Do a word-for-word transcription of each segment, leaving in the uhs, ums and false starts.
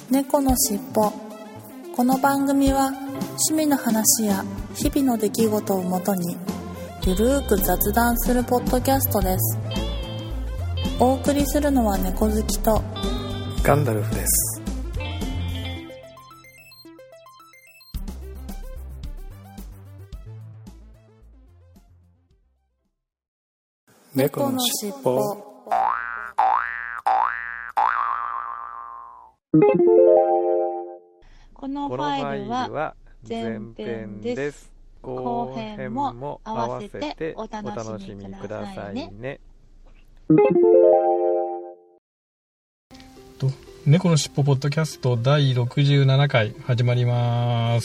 猫のしっぽ。この番組は趣味の話や日々の出来事をもとにゆるーく雑談するポッドキャストです。お送りするのは猫好きとガンダルフです。 猫のしっぽ。このファイルは前編です。後編も合わせてお楽しみくださいね。 と猫のしっぽポッドキャストだいろくじゅうななかい始まります。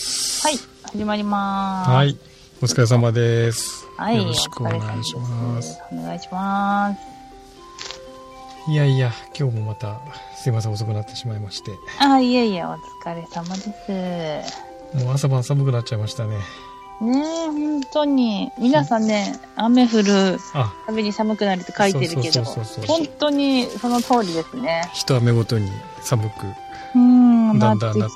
はい、始まります。 はい、お疲れ様です。 はい、 よろしくお願いします。 お願いします。 いやいや、今日もまたすいません遅くなってしまいまして。 あ、いえいえ、お疲れ様です。 もう朝晩寒くなっちゃいましたね。 ねえ、本当に皆さんね、雨降るたびに寒くなるって書いてるけど、本当にその通りですね。 一雨ごとに寒くうんだんだんなって、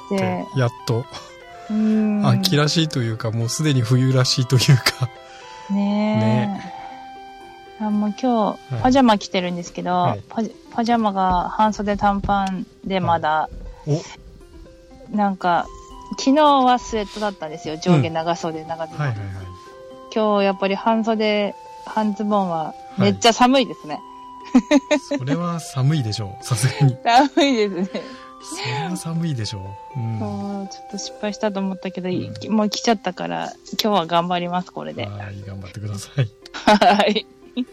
やっとうん秋らしいというか、もうすでに冬らしいというかねえ。ねあもう今日パジャマ着てるんですけど、はい、パジ、パジャマが半袖短パンでまだ、はい、おなんか昨日はスウェットだったんですよ。上下長袖、うん、長ズボン、はいはいはい。今日やっぱり半袖半ズボンはめっちゃ寒いですね、 はい、それは寒いでしょう、さすがに寒いですね。 それは寒いでしょう、うん、 そうちょっと失敗したと思ったけど、うん、もう来ちゃったから今日は頑張ります。これではい頑張ってください。 はい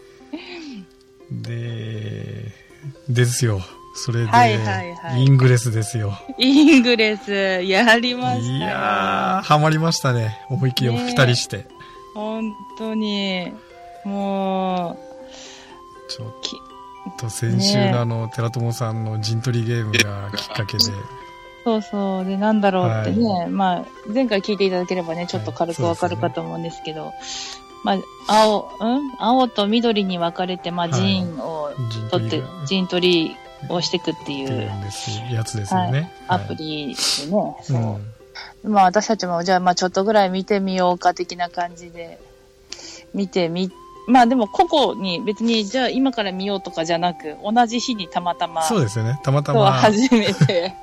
でですよ。それで、 はいはいはい、 イングレスですよ。 イングレスやりました。 いやーハマりましたね。思いっきりお二人して、ね、 本当にもうちょっと先週のあの、ね、寺友さんの陣取りゲームがきっかけでそうそうでなんだろうってね、はい、まあ前回聞いていただければねちょっと軽くわかるかと思うんですけど、はい、まあ青うん青と緑に分かれてまあ陣を取って、はい、陣取りをしていくっていうやつですよね、 はい、アプリでね、そう、うん、まあ私たちもじゃあまあちょっとぐらい見てみようか的な感じで見てみまあでも個々に別にじゃあ今から見ようとかじゃなく同じ日にたまたまそうですよねたまたま初めて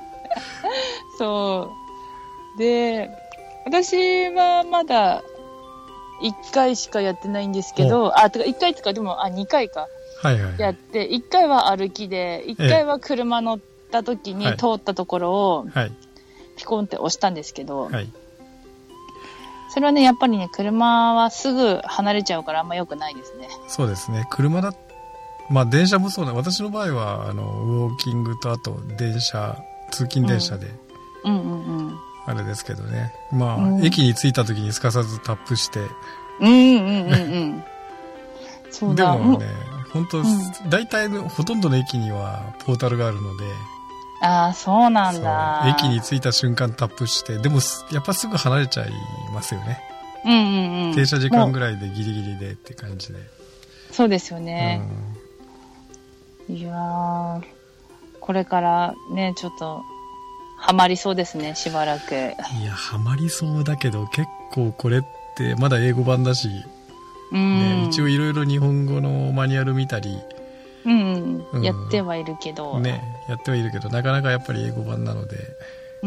そうで私はまだいっかいしかやってないんですけどあてかいっかいとかでもあにかいかはいはい、 やっていっかいは歩きでいっかいは車乗った時に通ったところをピコンって押したんですけど、はい、それはねやっぱりね車はすぐ離れちゃうからあんま良くないですね。 そうですね車だまあ電車もそうだ私の場合はあのウォーキングとあと電車通勤電車で、 うん、うんうんうんあれですけどねまあ、うん、駅に着いた時にすかさずタップしてうんうんうんうんそうだでもね、うん本当、うん、大体のほとんどの駅にはポータルがあるのでああそうなんだ駅に着いた瞬間タップしてでもやっぱすぐ離れちゃいますよね、 うんうんうん、 停車時間ぐらいでギリギリでって感じでそうですよね、うん、いやーこれからねちょっとハマりそうですねしばらく。 いやハマりそうだけど結構これってまだ英語版だしうんね、一応いろいろ日本語のマニュアル見たり、 うんうん、やってはいるけどねやってはいるけどなかなかやっぱり英語版なので、 うん、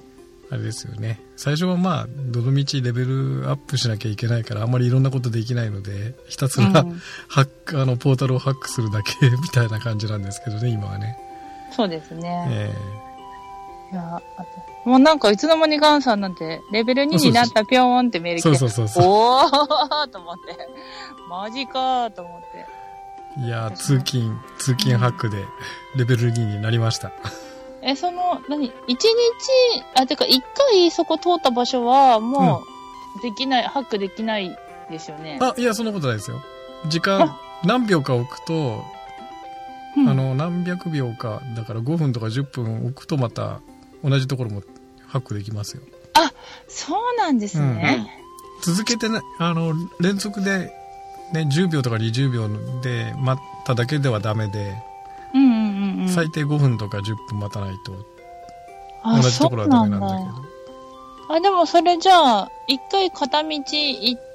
あれですよね最初はまあどのみちレベルアップしなきゃいけないからあんまりいろんなことできないのでひたすら、うん、ハックあのポータルをハックするだけみたいな感じなんですけどね今はね。 そうですね、 えー、いやあともうなんかいつの間にガンさんなんてレベルにになったぴょーんってメール来てそうそうそうそうおーと思ってマジかーと思っていや通勤通勤ハックでレベルにになりました、 うん、えその何一日あてか一回そこ通った場所はもうできない、うん、ハックできないですよね。 あいやそんなことないですよ時間何秒か置くと、うん、あの何百秒かだからごふんとかじゅっぷん置くとまた同じところもハックできますよ。 あ、そうなんですね。 うん、続けてね、あの連続でねじゅうびょうとかにじゅうびょうで待っただけではダメで、 うんうんうんうん、 最低ごふんとかじゅっぷん待たないと同じところはダメなんだけど。 あ、でもそれじゃあ、一回片道行って、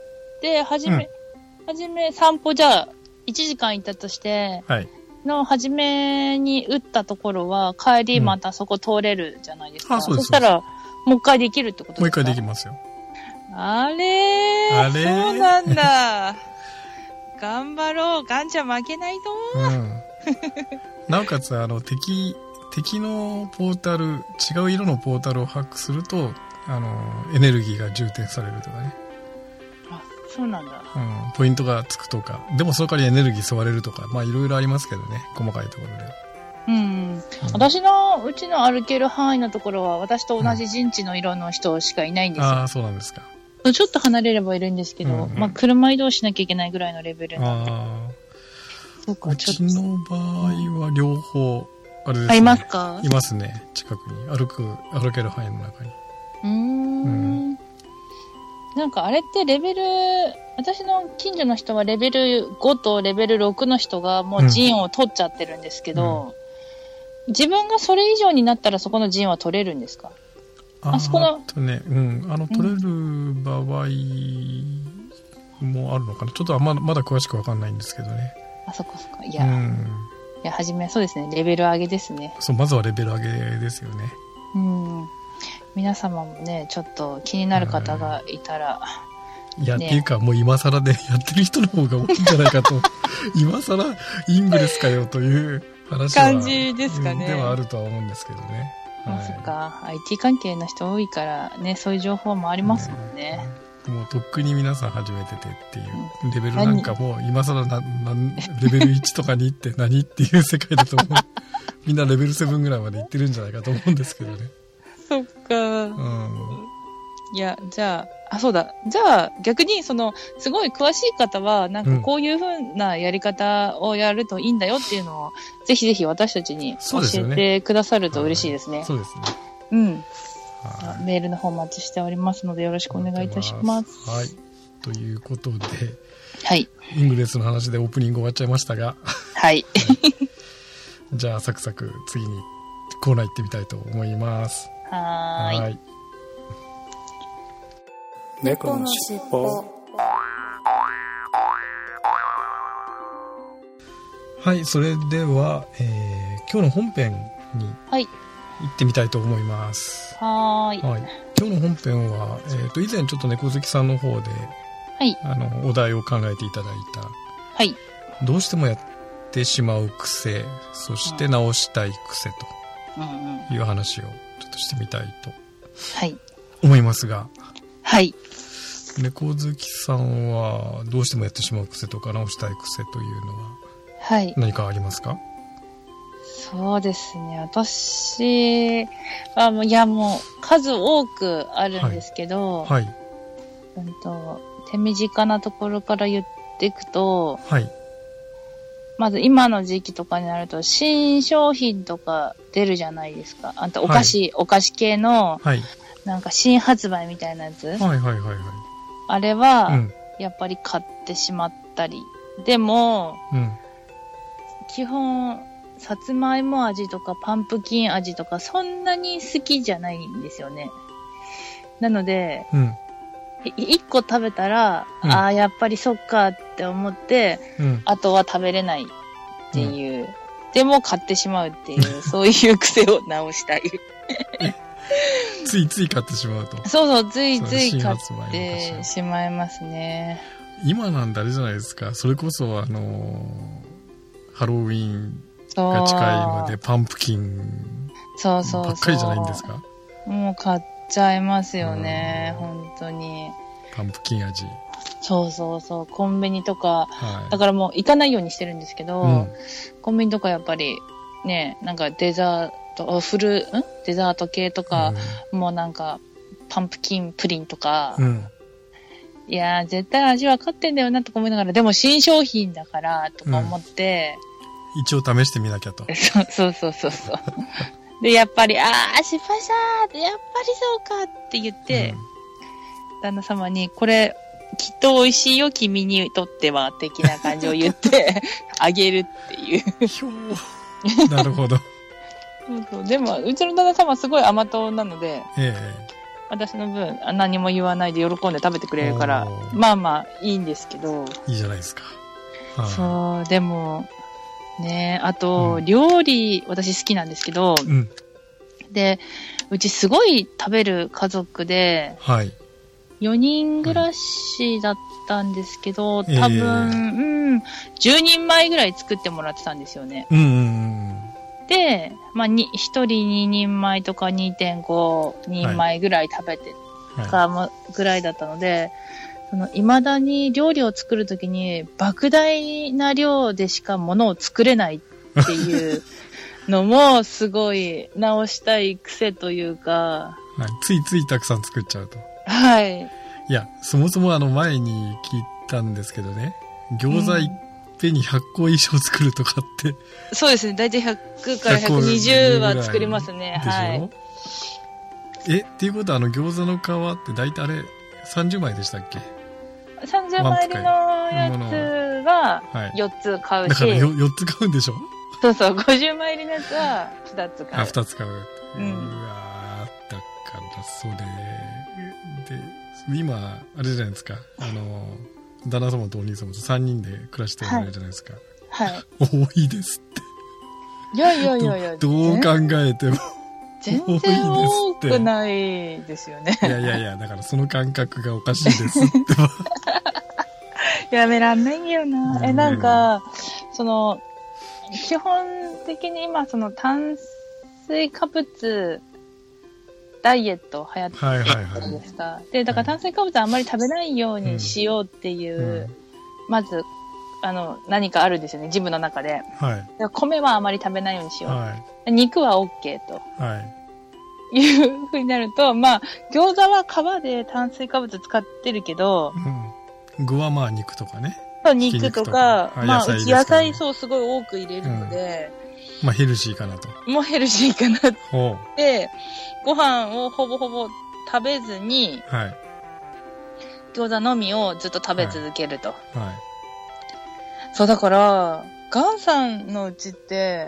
はじめ、うん、はじめ散歩じゃあ、いちじかん行ったとして、はい。の、はじめに打ったところは、帰りまたそこ通れるじゃないですか。うん、あ、そうです。そしたら、もう一回できるってことですか？ もう一回できますよ。 あれー。あれー。そうなんだ。頑張ろう。ガンちゃん負けないと。うん。 なおかつ、あの、敵、敵のポータル、違う色のポータルをハックすると、あの、エネルギーが充填されるとかね。 あ、そうなんだ。 うん。ポイントがつくとか。でもその代わりエネルギー吸われるとか。まあいろいろありますけどね。細かいところで。 うん。うん、私のうちの歩ける範囲のところは、私と同じ陣地の色の人しかいないんですよ。うん、 ああ、そうなんですか。 ちょっと離れればいるんですけど、うんうん、まあ車移動しなきゃいけないぐらいのレベルなんで。あそうか、うちの場合は両方、あれですね。 あ、いますか？ いますね。近くに。歩く、歩ける範囲の中に。 うーん。うん、なんかあれってレベル、私の近所の人はレベルごとレベルろくの人がもう陣を取っちゃってるんですけど、うん、自分がそれ以上になったらそこの陣は取れるんですか？ あそこの。あとね、うん。あの、取れる場合もあるのかな。ちょっとまだ、まだ詳しくわかんないんですけどね。 あ、そっかそっか。いや、うん、いや、はじめそうですね。レベル上げですね。 そう、まずはレベル上げですよね。 うん。皆様もね、ちょっと気になる方がいたら。 いや、ね、っていうか、もう今更でやってる人の方が多いんじゃないかと。今更イングレスかよという話は。 感じですかね。 ではあるとは思うんですけどね。 はい、そっか。アイティー 関係の人多いからね、そういう情報もありますもんね。 ね、もうとっくに皆さん始めててっていうレベルなんかもう今更な、な、レベルいちとかにって何っていう世界だと思う。みんなレベルななぐらいまで行ってるんじゃないかと思うんですけどね。 そっか。うん。いや、じゃあ、あ、そうだ。じゃあ、逆に、その、すごい詳しい方は、なんかこういう風なやり方をやるといいんだよっていうのを、うん、ぜひぜひ私たちに教えてくださると嬉しいですね。 そうですね。 うん。メールの方お待ちしておりますので、よろしくお願いいたします。 はい。ということで、 はい。 イングレスの話でオープニング終わっちゃいましたが、 はい。 じゃあ、サクサク次にコーナー行ってみたいと思います。 はーい。はい。 猫のしっぽ。はい、それでは、えー、今日の本編に行ってみたいと思います。 はい。はい。 今日の本編は、えーと、以前ちょっと猫好きさんの方で、 はい。 あの、お題を考えていただいた、 はい。 どうしてもやってしまう癖、そして直したい癖という話をちょっとしてみたいと思いますが、 はい。 猫好きさんはどうしてもやってしまう癖とか直したい癖というのは、 はい。 何かありますか？ そうですね。私はもう、いやもう数多くあるんですけど、 はい。はい、 うんと、手短なところから言っていくと、 はい。 まず今の時期とかになると新商品とか出るじゃないですか。あとお菓子、はい、お菓子系の、はい。なんか新発売みたいなやつ。はいはいはいはい。 あれは、うん、やっぱり買ってしまったり。でも、うん、基本、さつまいも味とかパンプキン味とかそんなに好きじゃないんですよね。なので、うん、いっこ食べたら、うん、ああ、やっぱりそっかって思って、うん、あとは食べれないっていう。うん、でも買ってしまうっていう、そういう癖を直したい。 ついつい買ってしまうと。 そうそう、ついつい買ってしまいますね。 今なんだあれじゃないですか。それこそあのー、ハロウィンが近いのでパンプキンそうそうそうばっかりじゃないんですか？ もう買っちゃいますよね、本当に。 パンプキン味。 そうそうそう、コンビニとか、はい、だからもう行かないようにしてるんですけど、うん、コンビニとかやっぱりね、なんかデザート、フル、んデザート系とか、うん、もうなんかパンプキンプリンとか、うん、いやー絶対味わかってんだよなとか思いながら、でも新商品だからとか思って、 うん、一応試してみなきゃと。 そうそうそうそう。で、やっぱり、あー失敗したーやっぱりそうかって言って、うん、旦那様に、これ、きっと美味しいよ、君にとっては、的な感じを言って、あげるっていう。 なるほど。 そうそう。でも、うちの旦那様はすごい甘党なので、 ええ、 私の分何も言わないで喜んで食べてくれるから、まあまあいいんですけど。 いいじゃないですか。 そう、でも、ね、あと、うん、料理、私好きなんですけど、うん、で、うちすごい食べる家族で、はい、よにん暮らしだったんですけど、はい、多分、えー、うん、じゅうにんまえぐらい作ってもらってたんですよね。うんうんうん、で、まあ、ひとりににんまえとか にてんごにんまえぐらい食べてたぐらいだったので、はい、その未だに料理を作るときに莫大な量でしかものを作れないっていうのもすごい直したい癖というか、 はい、ついついたくさん作っちゃうと。 はい。 いや、そもそもあの前に聞いたんですけどね、餃子いっぺんにひゃっこ以上作るとかって、うん、 そうですね、だいたいひゃくからひゃくにじゅうは作りますね。はい。 え、っていうことはあの餃子の皮ってだいたいあれさんじゅうまいでしたっけ？ さんじゅうまい入りのやつはよっつ買うし、 だから よ, よっつ買うんでしょ？ そうそう、ごじゅうまい入りのやつはふたつ買う。 あ、ふたつ買う。 うん、うわー、だからそれで今あれじゃないですか、あの旦那様とお兄様とさんにんで暮らしてるじゃないですか。 はい。はい、 多いですって。 いやいやいやいや。 どう考えても。 全然多くないですよね。 いやいやいや、だからその感覚がおかしいですってば。 やめらんないよな。え、なんか、その、基本的に今、その炭水化物、ダイエット流行ってるじゃないですか。で、だから炭水化物あんまり食べないようにしようっていう、うんうん、まず、あの、何かあるんですよね、ジムの中で。はい。米はあまり食べないようにしよう。はい、肉は OK と。はい。いう風になると、まあ、餃子は皮で炭水化物使ってるけど、 うん、具はまあ肉とかね。 肉とか、まあ、うち野菜そうすごい多く入れるので、 うん、まあヘルシーかなと。 もうヘルシーかなって。ご飯をほぼほぼ食べずに、はい、餃子のみをずっと食べ続けると。はい。はい、そう、だから、ガンさんのうちって、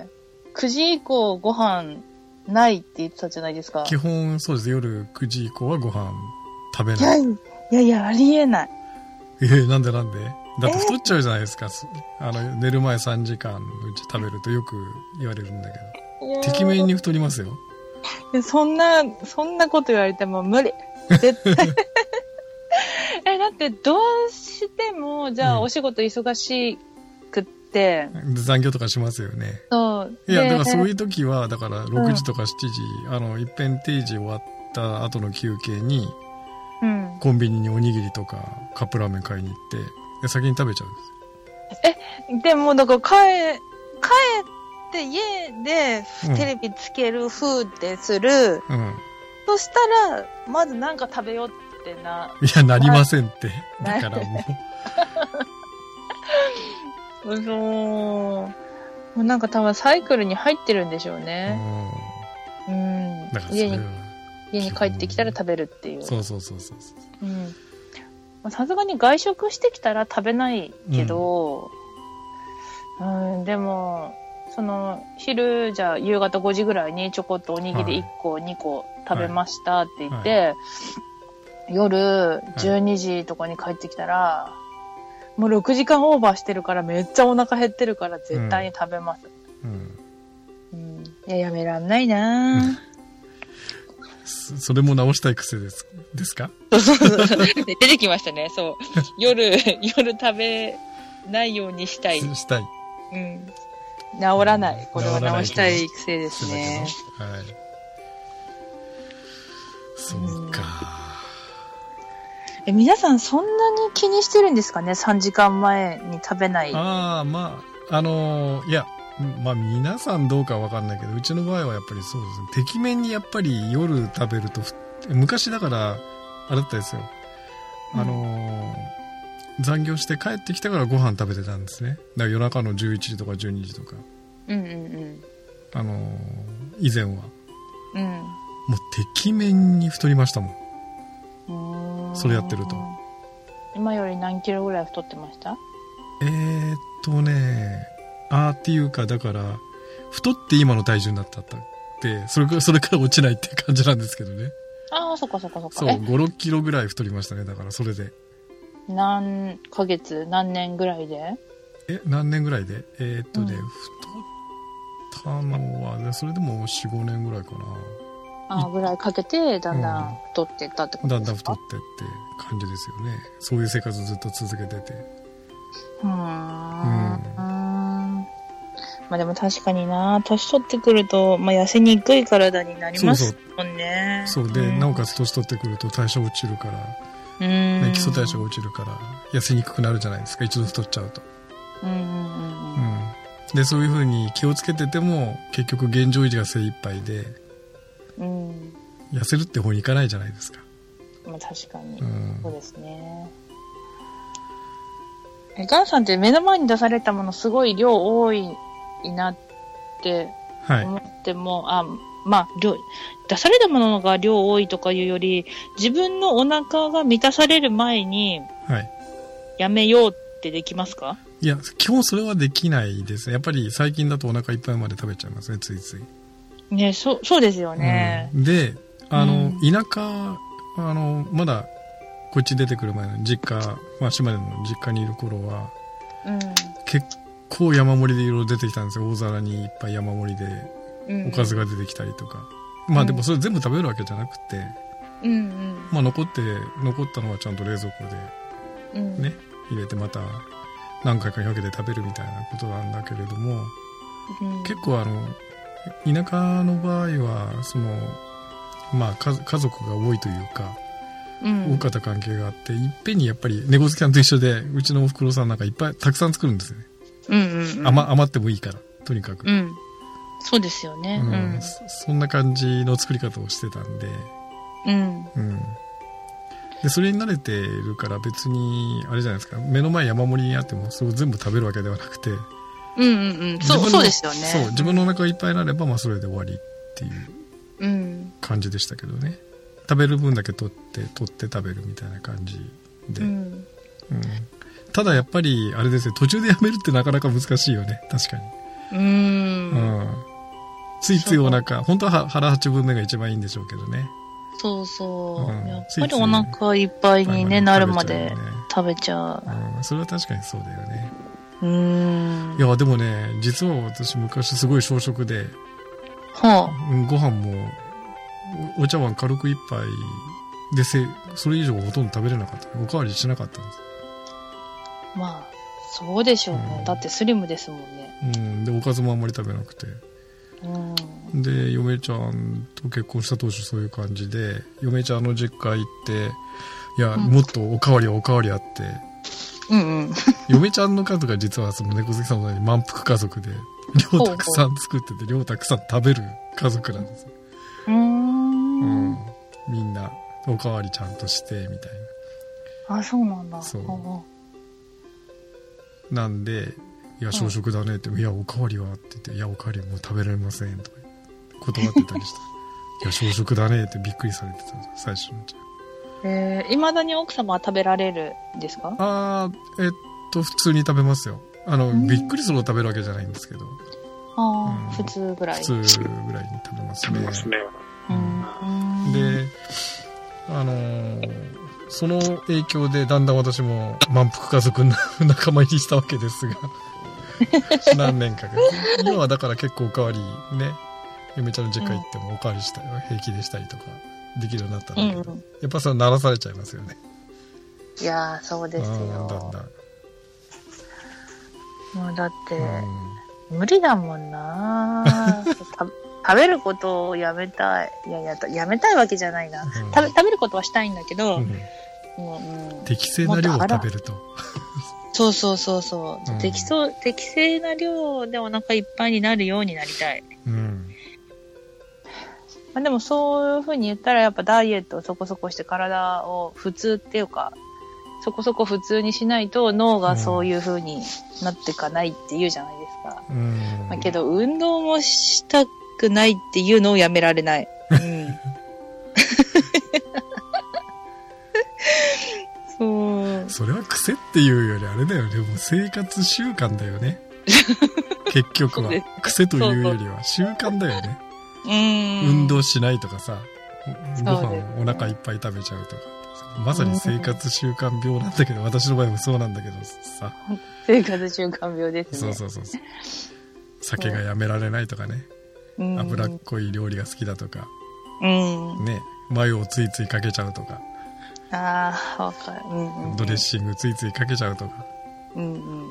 くじ以降ご飯ないって言ってたじゃないですか。 基本そうです。夜くじ以降はご飯食べない。 いやいやいや、ありえない。 えー、なんでなんでだって太っちゃうじゃないですか。えー、あの、寝る前さんじかんのうち食べるとよく言われるんだけど。てきめんに太りますよ。 そんな、そんなこと言われても無理。絶対。え、だってどうしても、じゃあお仕事忙しくって、 うん、残業とかしますよね。 そう。 いや、だからそういう時は、だからろくじとかしちじ、うん、あの、一遍定時終わった後の休憩に、うん、コンビニにおにぎりとかカップラーメン買いに行って、で先に食べちゃうんです。え、でも、だから帰、帰って家でテレビつける風ってする。うん。そしたら、まずなんか食べようってな。 いや、なりませんって。だからもう。うそー。もうなんか多分サイクルに入ってるんでしょうね。うん。うん。だから家に、家に帰ってきたら食べるっていう。 そうそうそうそう。うん。 さすがに外食してきたら食べないけど、うん、うん、でも、その、昼、じゃあ夕方ごじぐらいにちょこっとおにぎりいっこ、はい、にこ食べましたって言って、はいはい、夜じゅうにじとかに帰ってきたら、はい、もうろくじかんオーバーしてるからめっちゃお腹減ってるから絶対に食べます。うんうん、いや、やめらんないなぁ。 それも直したい癖です、ですか？ そうそうそう。出てきましたね、そう。夜、夜食べないようにしたい。 したい。 うん。治らない。これは直したい癖ですね。はい。 そうか。 え、皆さんそんなに気にしてるんですかね？ さんじかんまえに食べない。 ああ、まあ、あのー、いや、まあ皆さんどうかわかんないけど、うちの場合はやっぱりそうですね。てきめんにやっぱり夜食べると、昔だから、あれだったですよ。あのーうん、残業して帰ってきたからご飯食べてたんですね。だから夜中のじゅういちじとかじゅうにじとか。 うんうんうん。 あのー、以前は。 うん。 もうてきめんに太りましたもん。それやってると。 今より何キロぐらい太ってました？ えーっとね、あーっていうか、だから、太って今の体重になったってて、それから、それから落ちないっていう感じなんですけどね。 ああ、そっかそっかそっか。 そう、ご、ろっキロぐらい太りましたね。だから、それで。 何ヶ月、何年ぐらいで？ え、何年ぐらいでえー、っとね、うん、太ったのは、それでもよん、ごねんぐらいかな。 ああ、ぐらいかけて、だんだん太っていったってことですか？ だんだん太ってって感じですよね。そういう生活ずっと続けてて。 うーん。うんまあでも確かにな、年取ってくると、まあ痩せにくい体になりますもんね。 そうそう。そうで、なおかつ年取ってくると代謝落ちるから、 うん、ね、 基礎代謝が落ちるから、痩せにくくなるじゃないですか、一度太っちゃうと。 うんうんうん。うん。 で、そういう風に気をつけてても、結局現状維持が精一杯で、 うん。 痩せるって方に行かないじゃないですか。 まあ確かに。うん、そうですね。え、ガンさんって目の前に出されたものすごい量多いなって思っても、はい、あ、まあ、量、出されたものが量多いとかいうより、自分のお腹が満たされる前に、はい。やめようってできますか？ いや、基本それはできないですね。やっぱり最近だとお腹いっぱいまで食べちゃいますね、ついつい。 ね、そう、そうですよね。 うん、で、あの、うん、田舎、あの、まだ、こっち出てくる前の実家、まあ、島根の実家にいる頃は、うん、結構山盛りでいろいろ出てきたんですよ。大皿にいっぱい山盛りで、おかずが出てきたりとか。うん、まあでもそれ全部食べるわけじゃなくて、うんうん、まあ残って、残ったのはちゃんと冷蔵庫で、ね、うん、入れてまた何回かに分けて食べるみたいなことなんだけれども、うん、結構あの、田舎の場合は、その、まあ家、家族が多いというか、うん、多かった関係があって、いっぺんにやっぱり猫好きさんと一緒で、うちのお袋さんなんかいっぱいたくさん作るんですよね。うんうんうん、余、余ってもいいから、とにかく。 うん、そうですよね、 うんうん、そ。そんな感じの作り方をしてたんで、うんうん、でそれに慣れてるから別にあれじゃないですか、目の前山盛りにあってもそれを全部食べるわけではなくて、 うんうんうん、そうそうですよね。 そう、自分のお腹がいっぱいになればまあそれで終わりっていう感じでしたけどね。食べる分だけ取って取って食べるみたいな感じで、うんうん、ただやっぱりあれですね、途中でやめるってなかなか難しいよね、確かに。うーん、うん、ついついお腹、本当は腹八分目が一番いいんでしょうけどね。 そうそう、うん、やっぱりお腹いっぱいに、ね、なるまで食べちゃう、 うん、それは確かにそうだよね。うーん、いやでもね、実は私昔すごい小食で、はあ、ご飯も お, お茶碗軽く一杯でせそれ以上ほとんど食べれなかった。おかわりしなかったんです。 まあそうでしょうね、うん、だってスリムですもんね。 うん、でおかずもあんまり食べなくて、うん、で嫁ちゃんと結婚した当初そういう感じで、嫁ちゃんの実家行っていや、うん、もっとおかわりはおかわりあって、うんうん、嫁ちゃんの家族が実はその猫好きさんのように満腹家族で量たくさん作ってて量たくさん食べる家族なんですよ。うーん、うん、みんなおかわりちゃんとしてみたいな。あ、そうなんだ。 そうなんで、いや小食だねって、うん、いやおかわりはって言って、いやおかわりもう食べられませんとか断ってたりしたいや小食だねってびっくりされてた最初のうち。 えー、未だに奥様は食べられるんですか？ あー、えっと普通に食べますよ。あの、うん、びっくりするほど食べるわけじゃないんですけど、 あ、うん、普通ぐらい普通ぐらいに食べますね。うん、で、あのー、その影響でだんだん私も満腹家族の仲間入りしたわけですが何年かか今はだから結構おかわりね、嫁ちゃんの実家行ってもおかわりしたら平気でしたりとかできるようになったんだけど、うん、やっぱそれ鳴らされちゃいますよね。 いやーそうですよ。だんだんもうだって、うん、無理だもんな食べることをやめたい。いやいや、やめたいわけじゃないな。うん、食べ、食べることはしたいんだけど、うんもううん、 適正な量を食べると。 そうそうそうそう、うん、適正、適正な量でお腹いっぱいになるようになりたい。うん。まあ、でもそういう風に言ったらやっぱダイエットをそこそこして体を普通っていうか、そこそこ普通にしないと脳がそういう風になっていかないって言うじゃないですか。うん。まあ、けど運動もしたくないっていうのをやめられない。うん。 そう。それは癖っていうよりあれだよね。もう生活習慣だよね。結局は。癖というよりは習慣だよね。 うん。 運動しないとかさ、ご飯をお腹いっぱい食べちゃうとか。まさに生活習慣病なんだけど、私の場合もそうなんだけどさ。 生活習慣病ですね。 そうそうそう。酒がやめられないとかね。脂っこい料理が好きだとか。 うん。 ね。マヨをついついかけちゃうとか。 ああ、わかる、うんうん。 ドレッシングついついかけちゃうとか。 うんうんうん。うん、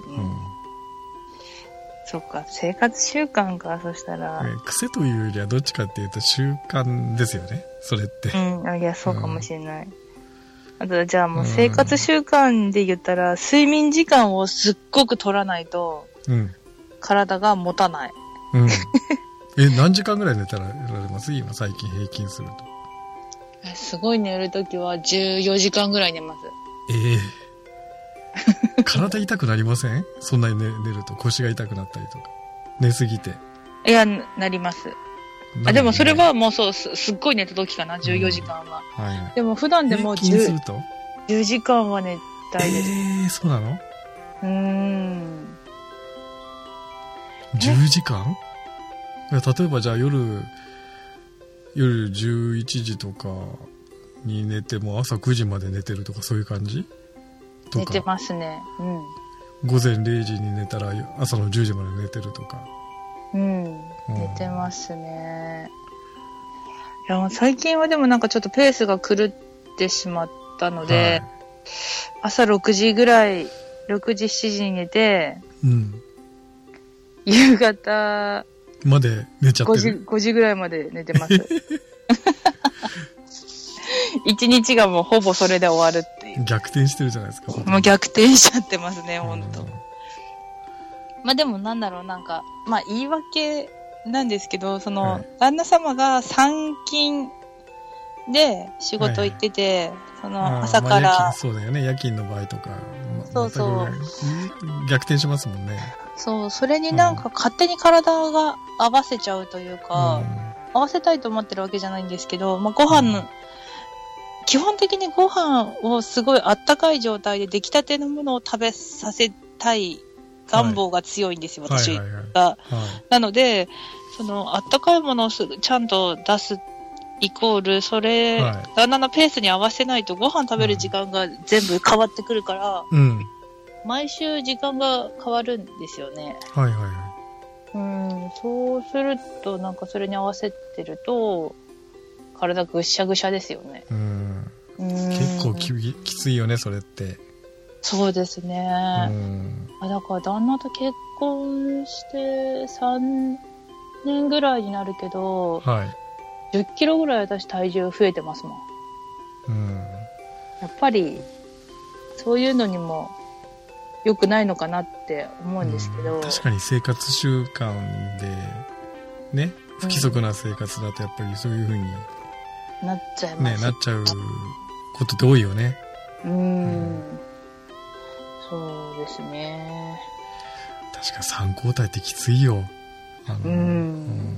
そっか、生活習慣か、そしたら、 ね。癖というよりはどっちかっていうと習慣ですよね。それって。 うん、あ、いや、そうかもしれない。うん、あとじゃあもう生活習慣で言ったら、うん、睡眠時間をすっごく取らないと、うん、体が持たない。 うん、え、何時間ぐらい寝たられます今最近平均すると。 すごい寝るときはじゅうよじかんぐらい寝ます。 ええー、体痛くなりませんそんなに 寝, 寝ると腰が痛くなったりとか。寝すぎて。 いや、なります。あ、でもそれはもうそう、す, すっごい寝たときかな、じゅうよじかんは。うん、はい、でも普段でもじゅう、 平均するとじゅうじかんは寝たいです。 ええー、そうなの？ うーん。 じゅうじかん？いや、例えばじゃあ夜、夜じゅういちじとかに寝ても朝くじまで寝てるとかそういう感じとか。 寝てますね。うん。 午前れいじに寝たら朝のじゅうじまで寝てるとか。 うん。寝てますね。いや、最近はでもなんかちょっとペースが狂ってしまったので、はい、朝ろくじぐらい、ろくじ、しちじに寝て、うん、夕方まで寝ちゃってる。 ごじ、ごじぐらいまで寝てます。一日がもうほぼそれで終わるっていう。 逆転してるじゃないですか。 もう逆転しちゃってますね、ほんと。まあでもなんだろう、なんか、まあ言い訳なんですけど、その、はい、旦那様が産勤で仕事行ってて、はいはい、その朝から、 まあ、そうだよね、夜勤の場合とか、ま、 そうそう。 逆転しますもんね。 そう、それになんか勝手に体が合わせちゃうというか、うん、合わせたいと思ってるわけじゃないんですけど、まあご飯の、うん、基本的にご飯をすごいあったかい状態で出来たてのものを食べさせたい願望が強いんですよ、はい、私が、はいはいはい。なので、そのあったかいものをすぐちゃんと出すイコール、それ、はい、旦那のペースに合わせないとご飯食べる時間が全部変わってくるから、うん、毎週時間が変わるんですよね。 はいはいはい。 うん、そうすると、なんかそれに合わせてると、体ぐしゃぐしゃですよね。 うん。うん結構き、きついよね、それって。 そうですね。うんあだから旦那と結婚してさんねんぐらいになるけど、はい、じゅっキロぐらい私体重増えてますもん。うん、やっぱりそういうのにも良くないのかなって思うんですけど、 うん、確かに生活習慣でね不規則な生活だとやっぱりそういう風になっちゃいますねなっちゃうことって多いよね。 うーん、うんそうですね。 確かさん交代ってきついよ。あの、うんうん、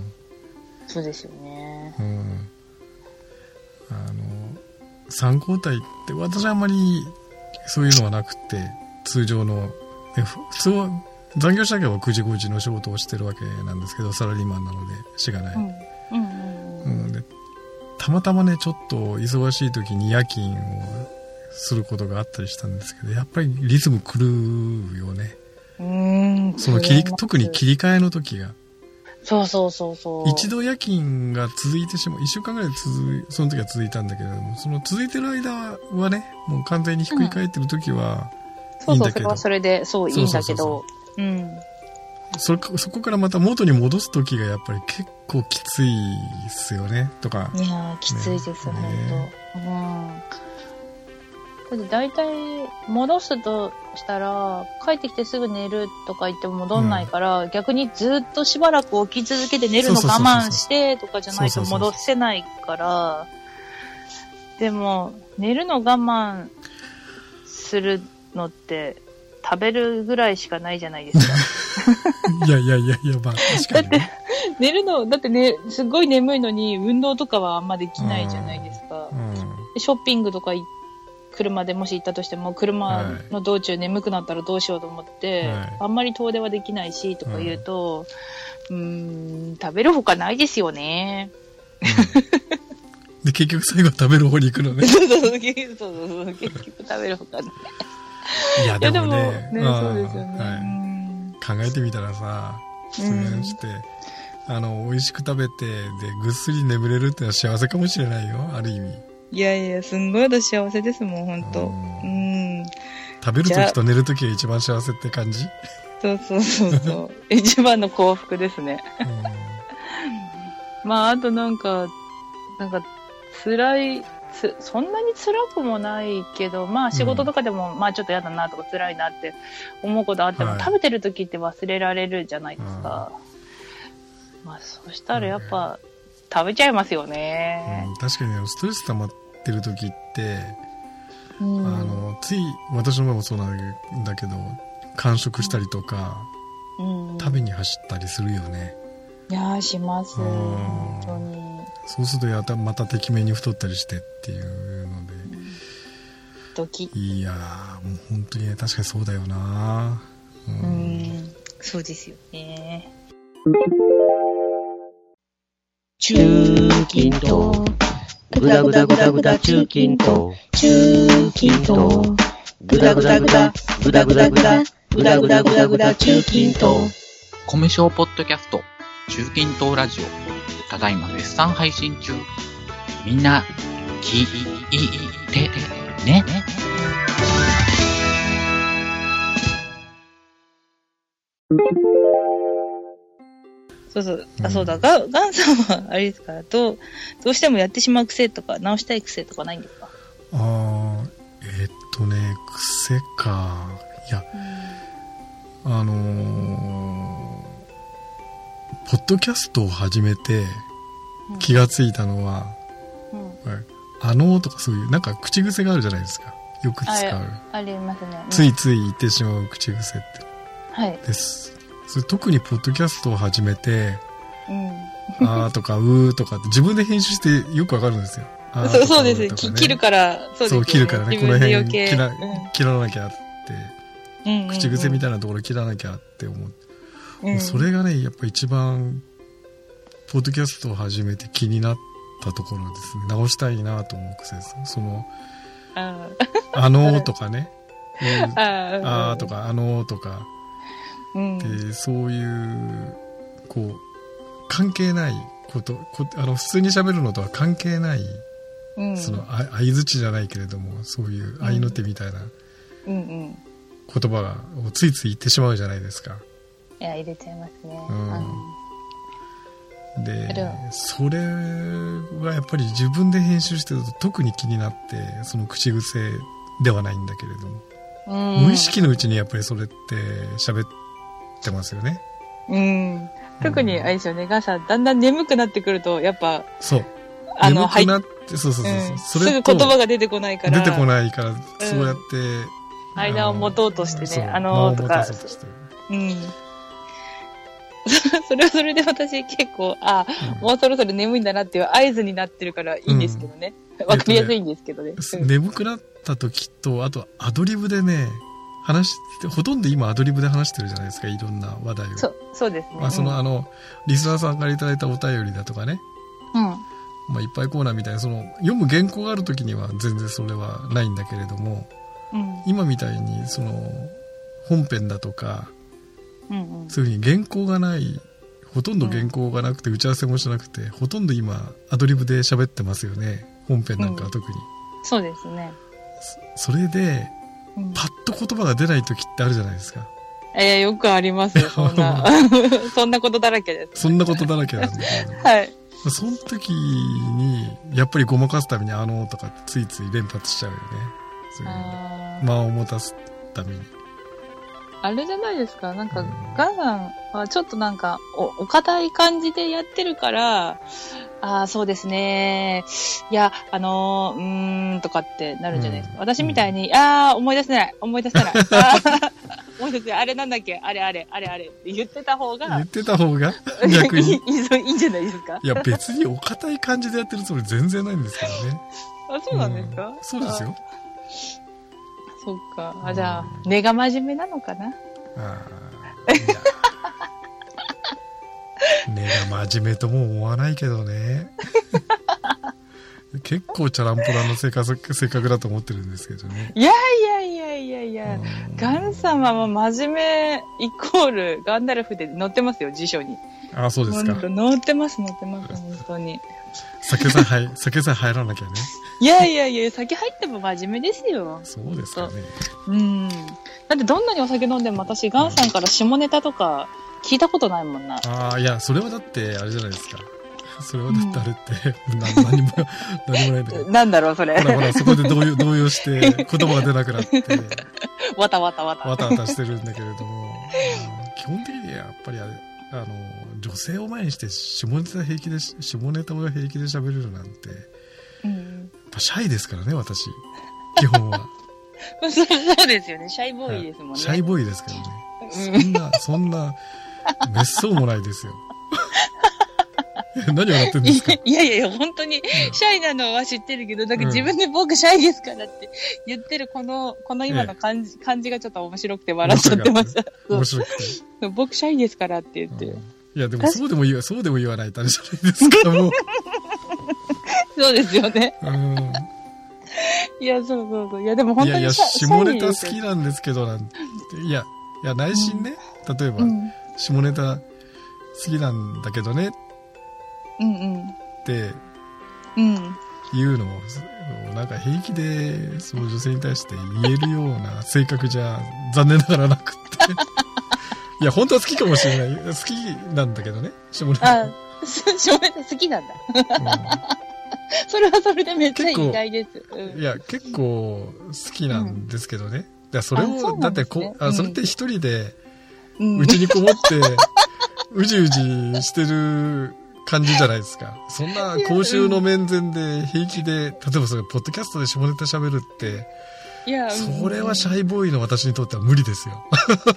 そうですよね。 うん、あのさん交代って私はあんまりそういうのはなくて通常の普通は残業しなければくじごじの仕事をしてるわけなんですけどサラリーマンなのでしがない。うんうんうんうん、でたまたまねちょっと忙しい時に夜勤をすることがあったりしたんですけどやっぱりリズム狂うよね。 うーんその切り特に切り替えの時がそうそうそうそう一度夜勤が続いてしまういっしゅうかんぐらい続いその時は続いたんだけれどもその続いてる間はねもう完全にひっくり返ってる時はいいんだけど、 うん、そうそうそれはそれでそういいんだけどうんそそこからまた元に戻す時がやっぱり結構きついっすよねとかいやきついです、ね、本当うんだいたい戻すとしたら帰ってきてすぐ寝るとか言っても戻んないから、うん、逆にずっとしばらく起き続けて寝るの我慢してとかじゃないと戻せないからでも寝るの我慢するのって食べるぐらいしかないじゃないですかいやいやいやいやまあ確かに、ね、 だって寝るのだってねすごい眠いのに運動とかはあんまできないじゃないですか、うんうん、ショッピングとか行車でもし行ったとしても、車の道中眠くなったらどうしようと思って、はい、あんまり遠出はできないし、とか言うと、うん、うーん、食べるほかないですよね。 うん、で、結局最後は食べる方に行くのね。 そうそうそう、結局、そうそうそう結局食べるほかない。 いや、でもね、 でもね、そうですよね、 はい。考えてみたらさ、失恋して、うん、あの、美味しく食べて、で、ぐっすり眠れるってのは幸せかもしれないよ、ある意味。 いやいや、すんごい私幸せですもん、ほんと。うん。 食べるときと寝るときが一番幸せって感じ？ そうそうそうそう。一番の幸福ですね。まあ、あとなんか、なんか、辛い、つそんなに辛くもないけど、まあ仕事とかでも、うん、まあちょっと嫌だなとか辛いなって思うことあっても、はい、食べてるときって忘れられるじゃないですか。まあそしたらやっぱ、うん食べちゃいますよね、 うん、確かにストレス溜まってる時って、うん、あのつい私の場合もそうなんだけど間食したりとか、うん、食べに走ったりするよね。 いやーします、本当に。 そうするとやたまたてきめんに太ったりしてっていうので、うん、 ドキいやーもう本当にね確かにそうだよな、 うん、うんそうですよね。 中近東ぐだぐだぐだぐだ中近東中近東ぐだぐだぐだぐだぐだぐだぐだぐだぐだぐだ中近東米小ポッドキャスト中近東ラジオただいま絶賛配信中。みんな聞いてね。 そうそう。あ、そうだ。ガン、ガンさんは、あれですか、どう、どうしてもやってしまう癖とか、直したい癖とかないんですか？ ああ、えー、っとね、癖か。いや、うん、あのー、ポッドキャストを始めて気がついたのは、うんうん、あのーとかそういう、なんか口癖があるじゃないですか。よく使う。 あ, ありますね。 ついつい言ってしまう口癖って。 はい。 です。それ特にポッドキャストを始めて、うん、あーとかうーとかって自分で編集してよくわかるんですよ。あそうそうですね。切るから、 そうですね。そう、切るからね。この辺切ら、うん、切らなきゃって、うんうんうん、口癖みたいなところ切らなきゃって思う。うん、それがね、やっぱ一番、ポッドキャストを始めて気になったところですね。直したいなと思う癖です。その、あ, あのーとかね。あーとか、あのーとか。うん、でそういうこう関係ないことこあの普通に喋るのとは関係ない、うん、そのあ相づちじゃないけれどもそういう合いの手みたいな言葉がついつい言ってしまうじゃないですか。 いや入れちゃいますね、 うん、でそれはやっぱり自分で編集してると特に気になってその口癖ではないんだけれども、うん、無意識のうちにやっぱりそれって喋ってってますよね。 うん。特にあれですよね、うん、ガンさんだんだん眠くなってくるとやっぱそうあの眠くなってそうそうそう、うん、それすぐ言葉が出てこないから出てこないから、うん、そうやって、うん、 間を持とうとしてねあのー、とかうんそれはそれで私結構あ、うん、もうそろそろ眠いんだなっていう合図になってるからいいんですけどね、わ、うん、かりやすいんですけどね、えっとねうん、眠くなった時とあとアドリブでね話してほとんど今アドリブで話してるじゃないですか、いろんな話題を。 そう、そうですね。 まあその、うん、あのリスナーさんからいただいたお便りだとかね、うん、まあいっぱいコーナーみたいなその読む原稿がある時には全然それはないんだけれども、うん、今みたいにその本編だとか、うんうん、そういう風に原稿がないほとんど原稿がなくて打ち合わせもしなくて、うん、ほとんど今アドリブで喋ってますよね、本編なんかは特に、うん、 そうですね。 そ, それでパッと言葉が出ない時ってあるじゃないですか。 えー、よくありますよ、そんな。そんなことだらけです。 そんなことだらけなんだけど。 はい。 その時に、やっぱりごまかすためにあのとかってついつい連発しちゃうよね。そういう間を持たすために。 あれじゃないですか、なんか、うん、ガンさんはちょっとなんか、お、お堅い感じでやってるから、ああ、そうですね。いや、あのー、うーんとかってなるんじゃないですか。うん、私みたいに、ああ、思い出せない、思い出せない。思い出せない、あれなんだっけ、あれあれ、あれあれって言ってた方が。 言ってた方が逆にいい。 いいんじゃないですか。 いや、別にお堅い感じでやってるつもり全然ないんですけどね。 あ、そうなんですか、 うん、そうですよ。 そっか。あ、じゃあ、根が真面目なのかな。 ああ。いや。根が真面目とも思わないけどね。結構チャランポランの性格、性格だと思ってるんですけどね。 いやいやいやいやいや、ガン様は真面目イコールガンダルフで載ってますよ、辞書に。 ああ、そうですか。 載ってます、載ってます、本当に。 酒さえ入、酒さえ入らなきゃね。 いやいやいや、酒入っても真面目ですよ。 そうですかね。 うん。だってどんなにお酒飲んでも私、ガンさんから下ネタとか聞いたことないもんな。 ああ、いや、それはだって、あれじゃないですか。それはだってあれって、うん、な何も、何もないんだけど。 なんだろう、それ。 ほらほら、そこで動揺、動揺して、言葉が出なくなって、 わたわたわた。 わたわたしてるんだけれども、基本的にはやっぱりあれ、あの、女性を前にして下ネタ平気で、下ネタを平気で喋れるなんて、うん、やっぱシャイですからね、私。基本は。 そうそうですよね。シャイボーイですもんね。 シャイボーイですからね。そんな、そんな、めっそうもないですよ。何笑ってんですか？ いやいやいや、本当に、シャイなのは知ってるけど、なんか自分で僕シャイですからって言ってるこの、この今の感じ、感じがちょっと面白くて笑っちゃってました。 面白くて。 僕シャイですからって言って。 うん、いや、でもそうでも言わ、そうでも言わないとあれじゃないですか、もう。 そうですよね。 うん。 いや、そうそうそう。いや、でも本当にいやいや、下ネタ好きなんですけど、なんて。いや、いや、内心ね、うん、例えば、うん、下ネタ好きなんだけどね、 うんうん。 って、うん。言うのも、なんか平気で、その女性に対して言えるような性格じゃ、残念ながらなくって。いや、本当は好きかもしれない。好きなんだけどね、下ネタ。 あ、下ネタ好きなんだ。うん、それはそれでめっちゃ意外です。 うん、いや、結構好きなんですけどね。うん、それを、ね、だってこ、あ、それって一人で、うちにこもって、うじうじしてる、感じじゃないですか。そんな公衆の面前で平気で、例えばそれ、ポッドキャストで下ネタ喋るって、いや、それはシャイボーイの私にとっては無理ですよ。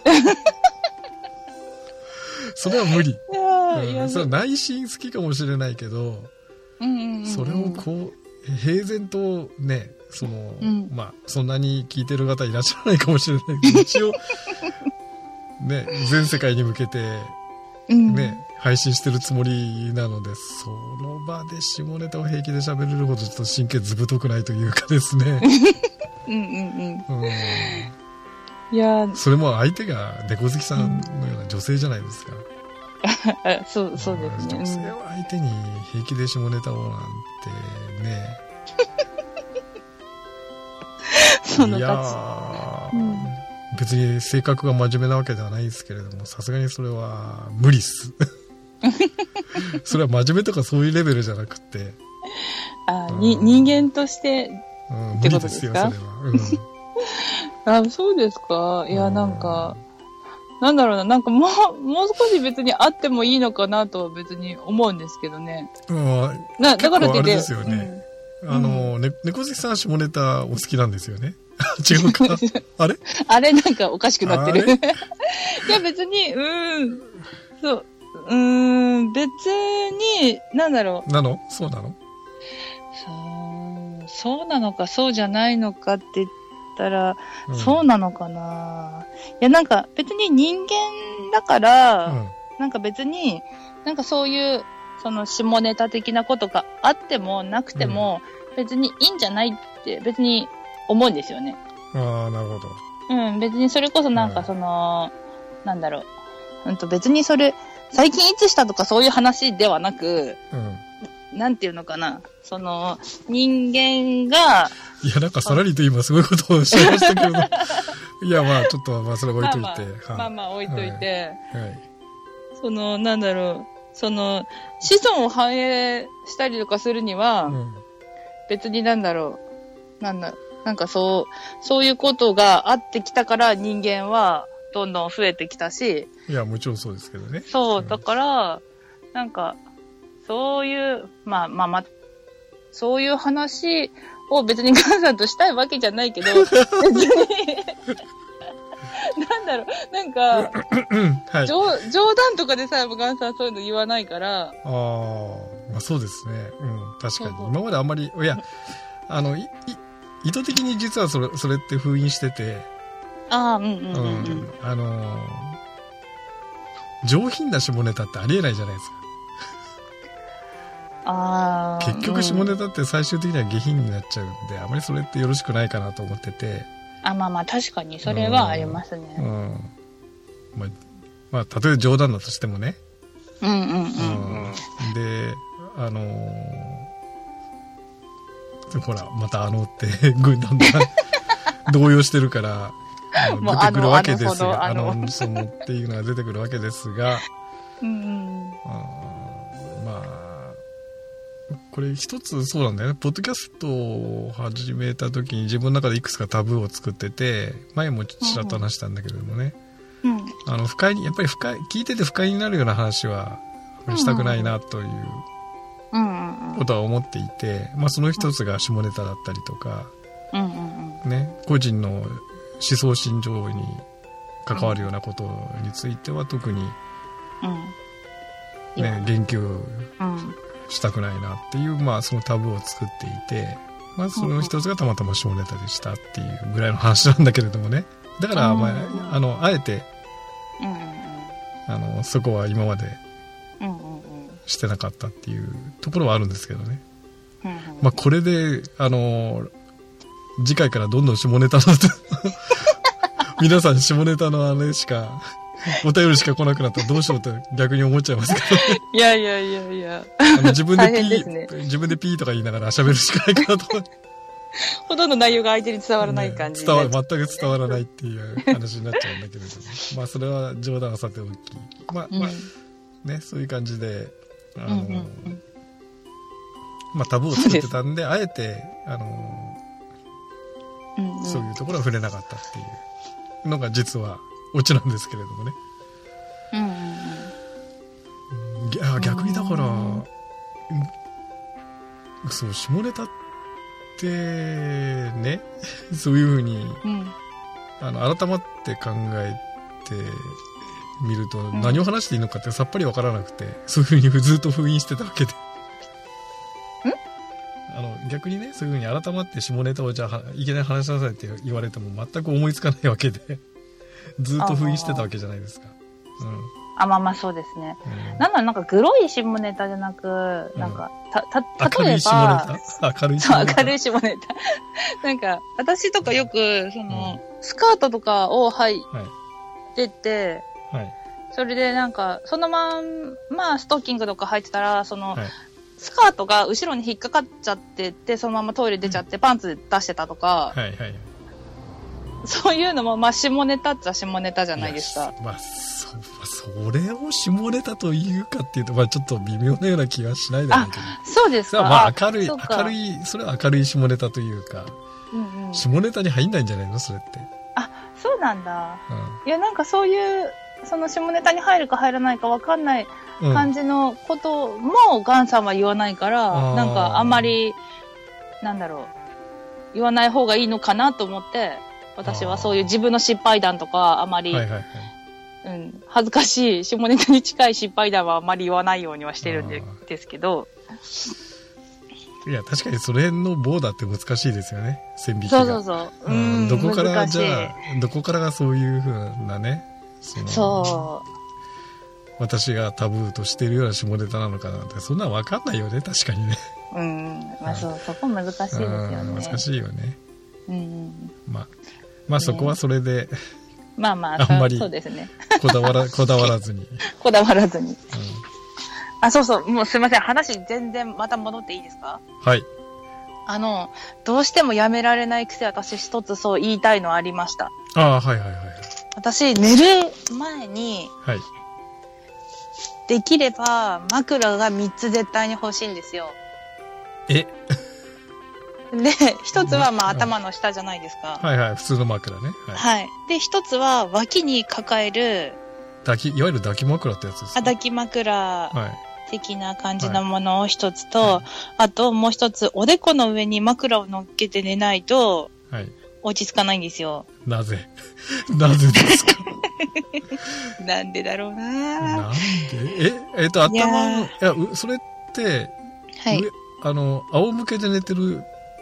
それは無理。いや、いや、うん、それ内心好きかもしれないけど、うんうんうん、それをこう、平然とね、その、うん、まあ、そんなに聞いてる方いらっしゃらないかもしれないけど、一応、ね、全世界に向けて、ね、うん配信してるつもりなので、その場で下ネタを平気で喋れるほどちょっと神経ずぶとくないというかですね。うんうんうん。うん、いやそれも相手が猫好きさんのような女性じゃないですか。 うん、そう、そうですね。 女性は相手に平気で下ネタをなんてね。 そのいやー、うん、別に性格が真面目なわけではないですけれども、さすがにそれは無理っす。それは真面目とかそういうレベルじゃなくて。 あ、うん、に、人間として、うん、ってことですか？ 無理ですよ、それは。うん、 あ、そうですか。いや、なんか、なんだろうな、なんかもう、もう少し別にあってもいいのかなと別に思うんですけどね。 うん、なだからってあれですよね。うん、あの、ね、猫好きさんは下ネタお好きなんですよね。違うかあれあれなんかおかしくなってる。いや別に、うーん、そう。うーん、別に、なんだろう。なの？そうなの？ そう、そうなのか、そうじゃないのかって言ったら、うん、そうなのかな。いや、なんか別に人間だから、うん、なんか別に、なんかそういう、その下ネタ的なことがあってもなくても、うん、別にいいんじゃないって別に思うんですよね。 ああ、なるほど。 うん、別にそれこそなんかその、うん、なんだろう。うんと別にそれ、最近いつしたとかそういう話ではなく、うん、なんていうのかな、その、人間が、 いや、なんかさらりと今すごいことをおっしゃいましたけど、いや、まあ、ちょっと、まあ、それ置いといて。まあまあ、まあまあ置いといて、はいはい、その、なんだろう、その、子孫を繁栄したりとかするには、うん、別になんだろう、なんだ、なんかそう、そういうことがあってきたから人間は、どんどん増えてきたし。 いや、もちろんそうですけどね。 そう、だから、なんか、そういう、まあまあまあ、そういう話を別にガンさんとしたいわけじゃないけど、別に、なんだろう、なんか、はい、冗, 冗談とかでさえもガンさんそういうの言わないから。ああ、まあそうですね。うん、確かに。そうそう今まであんまり、いや、あの、い、い意図的に実はそれ、それって封印してて、 ああ、うんうんうん、うん。うん。 あのー、上品な下ネタってありえないじゃないですか。 ああ。 結局下ネタって最終的には下品になっちゃうんで、あまりそれってよろしくないかなと思ってて。 あ、まあまあ確かにそれはありますね。 うん。うん、まあ、まあ、例えば冗談だとしてもね。 うんうんうん、うん。 で、あのー、ほら、またあのって、軍団が動揺してるから、あの出てくるわけですが、あの、そのっていうのが出てくるわけですが、 うんうん、 あまあ、これ一つそうなんだよね。ポッドキャストを始めた時に自分の中でいくつかタブーを作ってて、前もちらっと話したんだけれどもね、うんうん、あの、不快に、やっぱり不快、聞いてて不快になるような話は、したくないなということは思っていて、まあその一つが下ネタだったりとか、うんうんうん、ね、個人の思想信条に関わるようなことについては特に、うん、ね、言及したくないなっていう、まあそのタブーを作っていて、まあその一つがたまたま下ネタでしたっていうぐらいの話なんだけれどもね。だから、まあ、あの、あえて、あの、そこは今までしてなかったっていうところはあるんですけどね。まあこれで、あの、次回からどんどん下ネタの皆さん下ネタのあれしかお便りしか来なくなったらどうしようって逆に思っちゃいますけどいやいやいやいやあの自分でピー、ね、自分でピーとか言いながら喋るしかないかなと思ってほとんど内容が相手に伝わらない感じ、 ね、伝わ全く伝わらないっていう話になっちゃうんだけれどもまあそれは冗談はさておきまあ、うん、まあねそういう感じであの、うんうんうん、まあタブーを作ってたんであえてあのうんうん、そういうところは触れなかったっていうのが実はオチなんですけれどもね。うんうんうん、逆にだから、うん、そう下ネタってねそういうふうに、うん、あの改まって考えてみると、うん、何を話していいのかってさっぱりわからなくてそういうふうにずっと封印してたわけで。あの逆にねそういう風に改まって下ネタをじゃあいきなり話しなさいって言われても全く思いつかないわけでずっと封印してたわけじゃないですか。うん、 あまあまあそうですね。うん、なんだなんかグロい下ネタじゃなくなんか、うん、たた例えば明るい下ネタ明るい下ネタなんか私とかよくその、うん、スカートとかを履いてて、はいはい、それでなんかそのまんまストッキングとか履いてたらその、はいスカートが後ろに引っかかっちゃってて、そのままトイレ出ちゃってパンツ出してたとか、はいはい、そういうのも、まあ、下ネタっちゃ下ネタじゃないですか。 まあ、そ、それを下ネタというかっていうと、まあ、ちょっと微妙なような気がしないだろうけど。 そうですか。 まあ、明るい、明るい、それは明るい下ネタというか、うんうん、下ネタに入んないんじゃないのそれって。 あ、そうなんだ。うん、いや、なんかそういう、その下ネタに入るか入らないか分かんない感じのこともガンさんは言わないから、うん、なんかあんまりなんだろう言わない方がいいのかなと思って私はそういう自分の失敗談とかあまり、はいはいはいうん、恥ずかしい下ネタに近い失敗談はあまり言わないようにはしてるんでですけどいや確かにそれのボーダーって難しいですよね線引きがそうそうそう、 うん、どこからじゃあどこからがそういう風なねそのそう私がタブーとしているような下ネタなのかなってそんなの分かんないよね確かにねうんまあそう、うん、そこ難しいですよね難しいよねうんまあまあそこはそれで、ね、 まあまああんまりそうですねこだわらこだわらずにこだわらずに、うん、あそうそうもうすいません話全然また戻っていいですかはいあのどうしてもやめられない癖私一つそう言いたいのありましたああはいはいはい私寝る前に、はい、できれば枕がみっつ絶対に欲しいんですよ。 えで一つはまあ頭の下じゃないですか。 はいはい普通の枕ね。 はい。はい、で一つは脇に抱える抱きいわゆる抱き枕ってやつですか。 あ抱き枕的な感じのものを一つと、はい、あともう一つおでこの上に枕を乗っけて寝ないと。はい。落ち着かないんですよ。 なぜなぜですかなんでだろうななんでえ、えっと、頭の、いや、それって、はい。あの、仰向けで寝てるっ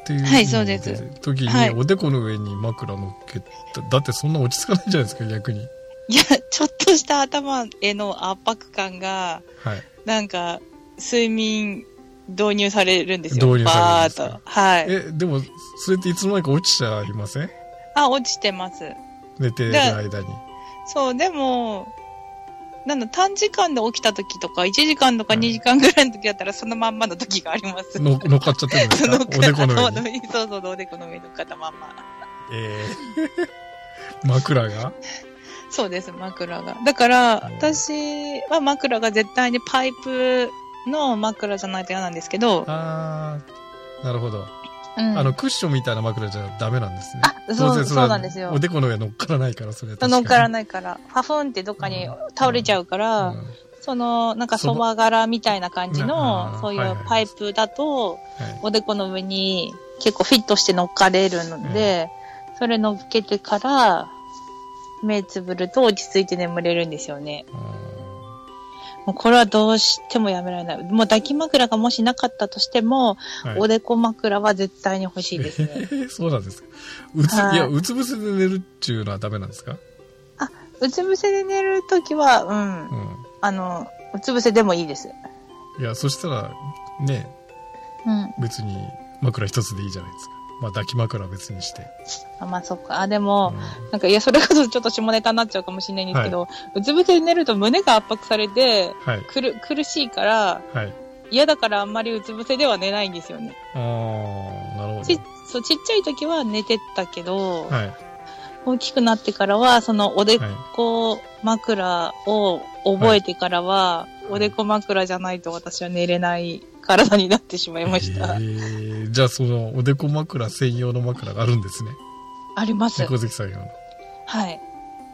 っていう、 はい、そうです。 時に、おでこの上に枕乗っけた、だってそんな落ち着かないじゃないですか、逆に。 いや、ちょっとした頭への圧迫感が、はい、なんか、睡眠導入されるんですよ。 導入されるんですか。 バーッと。はい。 え、でも、それっていつの間にか落ちちゃいません？ あ、落ちてます。 寝てる間に。 そう、でも、なんだ、短時間で起きた時とか、いちじかんとかにじかんぐらいの時だったら、そのまんまの時があります。 の乗っかっちゃってるんですか？おでこの上に。 そうそう、おでこの上に乗っかったまんま。 ええー。枕が？ そうです、枕が。だから、私は枕が絶対にパイプの枕じゃないと嫌なんですけど。 ああ、なるほど。うん、あの、クッションみたいな枕じゃダメなんですね。 あ、そう、そうなんですよ。 おでこの上乗っからないから、それは。 乗っからないから。ファフンってどっかに倒れちゃうから、うんうん、その、なんかそば柄みたいな感じの、そういうパイプだと、はいはい、おでこの上に結構フィットして乗っかれるので、うん、それ乗っけてから、目つぶると落ち着いて眠れるんですよね。もうこれはどうしてもやめられない。もう抱き枕がもしなかったとしても、はい、おでこ枕は絶対に欲しいですね。 えー、そうなんですか。うつ、はい、いや、うつ伏せで寝るっていうのはダメなんですか？ あ、うつ伏せで寝るときは、うん、うん。あの、うつ伏せでもいいです。 いや、そしたら、ね、うん、別に枕一つでいいじゃないですか。まあ、抱き枕は別にして。 あ、まあ、そっか。あ、でも、うん、なんか、いや、それこそちょっと下ネタになっちゃうかもしれないんですけど、はい、うつ伏せで寝ると胸が圧迫されて、はい、くる苦しいから、はい、嫌だからあんまりうつ伏せでは寝ないんですよね。 ああ、なるほど。 ち、そう、ちっちゃい時は寝てたけど、はい、大きくなってからは、そのおでこ枕を覚えてからは、はい、おでこ枕じゃないと私は寝れない体になってしまいました。 えー、じゃあそのおでこ枕専用の枕があるんですね。 あります。 猫好きさん用の。 はい。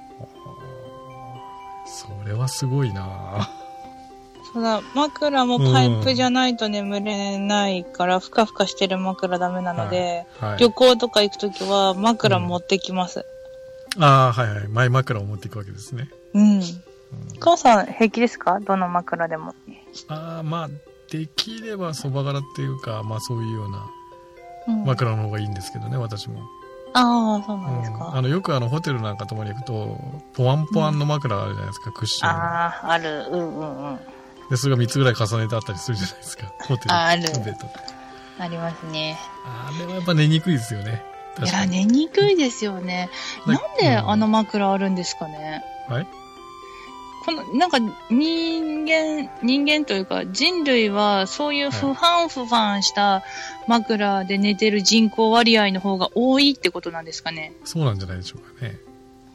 それはすごいな。 そうだ、枕もパイプじゃないと眠れないから、うん、ふかふかしてる枕ダメなので、はいはい、旅行とか行くときは枕持ってきます。 うん、ああ、はいはい。マイ枕を持っていくわけですね。 うん。母さん平気ですか？どの枕でも。 ああ、まあ、できればそば柄っていうか、まあそういうような枕の方がいいんですけどね、うん、私も。 ああ、そうなんですか。 うん、あの、よくあの、ホテルなんか泊まり行くと、ポワンポワンの枕があるじゃないですか、うん、クッション。 ああ、ある。うんうんうん。 で、それがみっつぐらい重ねてあったりするじゃないですか、ホテル。 あ、ある。ありますね。 あれはやっぱ寝にくいですよね。 いや、寝にくいですよね。なんであの枕あるんですかね。 うん、はい。 この、なんか人間、人間というか人類はそういう不反不反した枕で寝てる人口割合の方が多いってことなんですかね。 そうなんじゃないでしょうかね。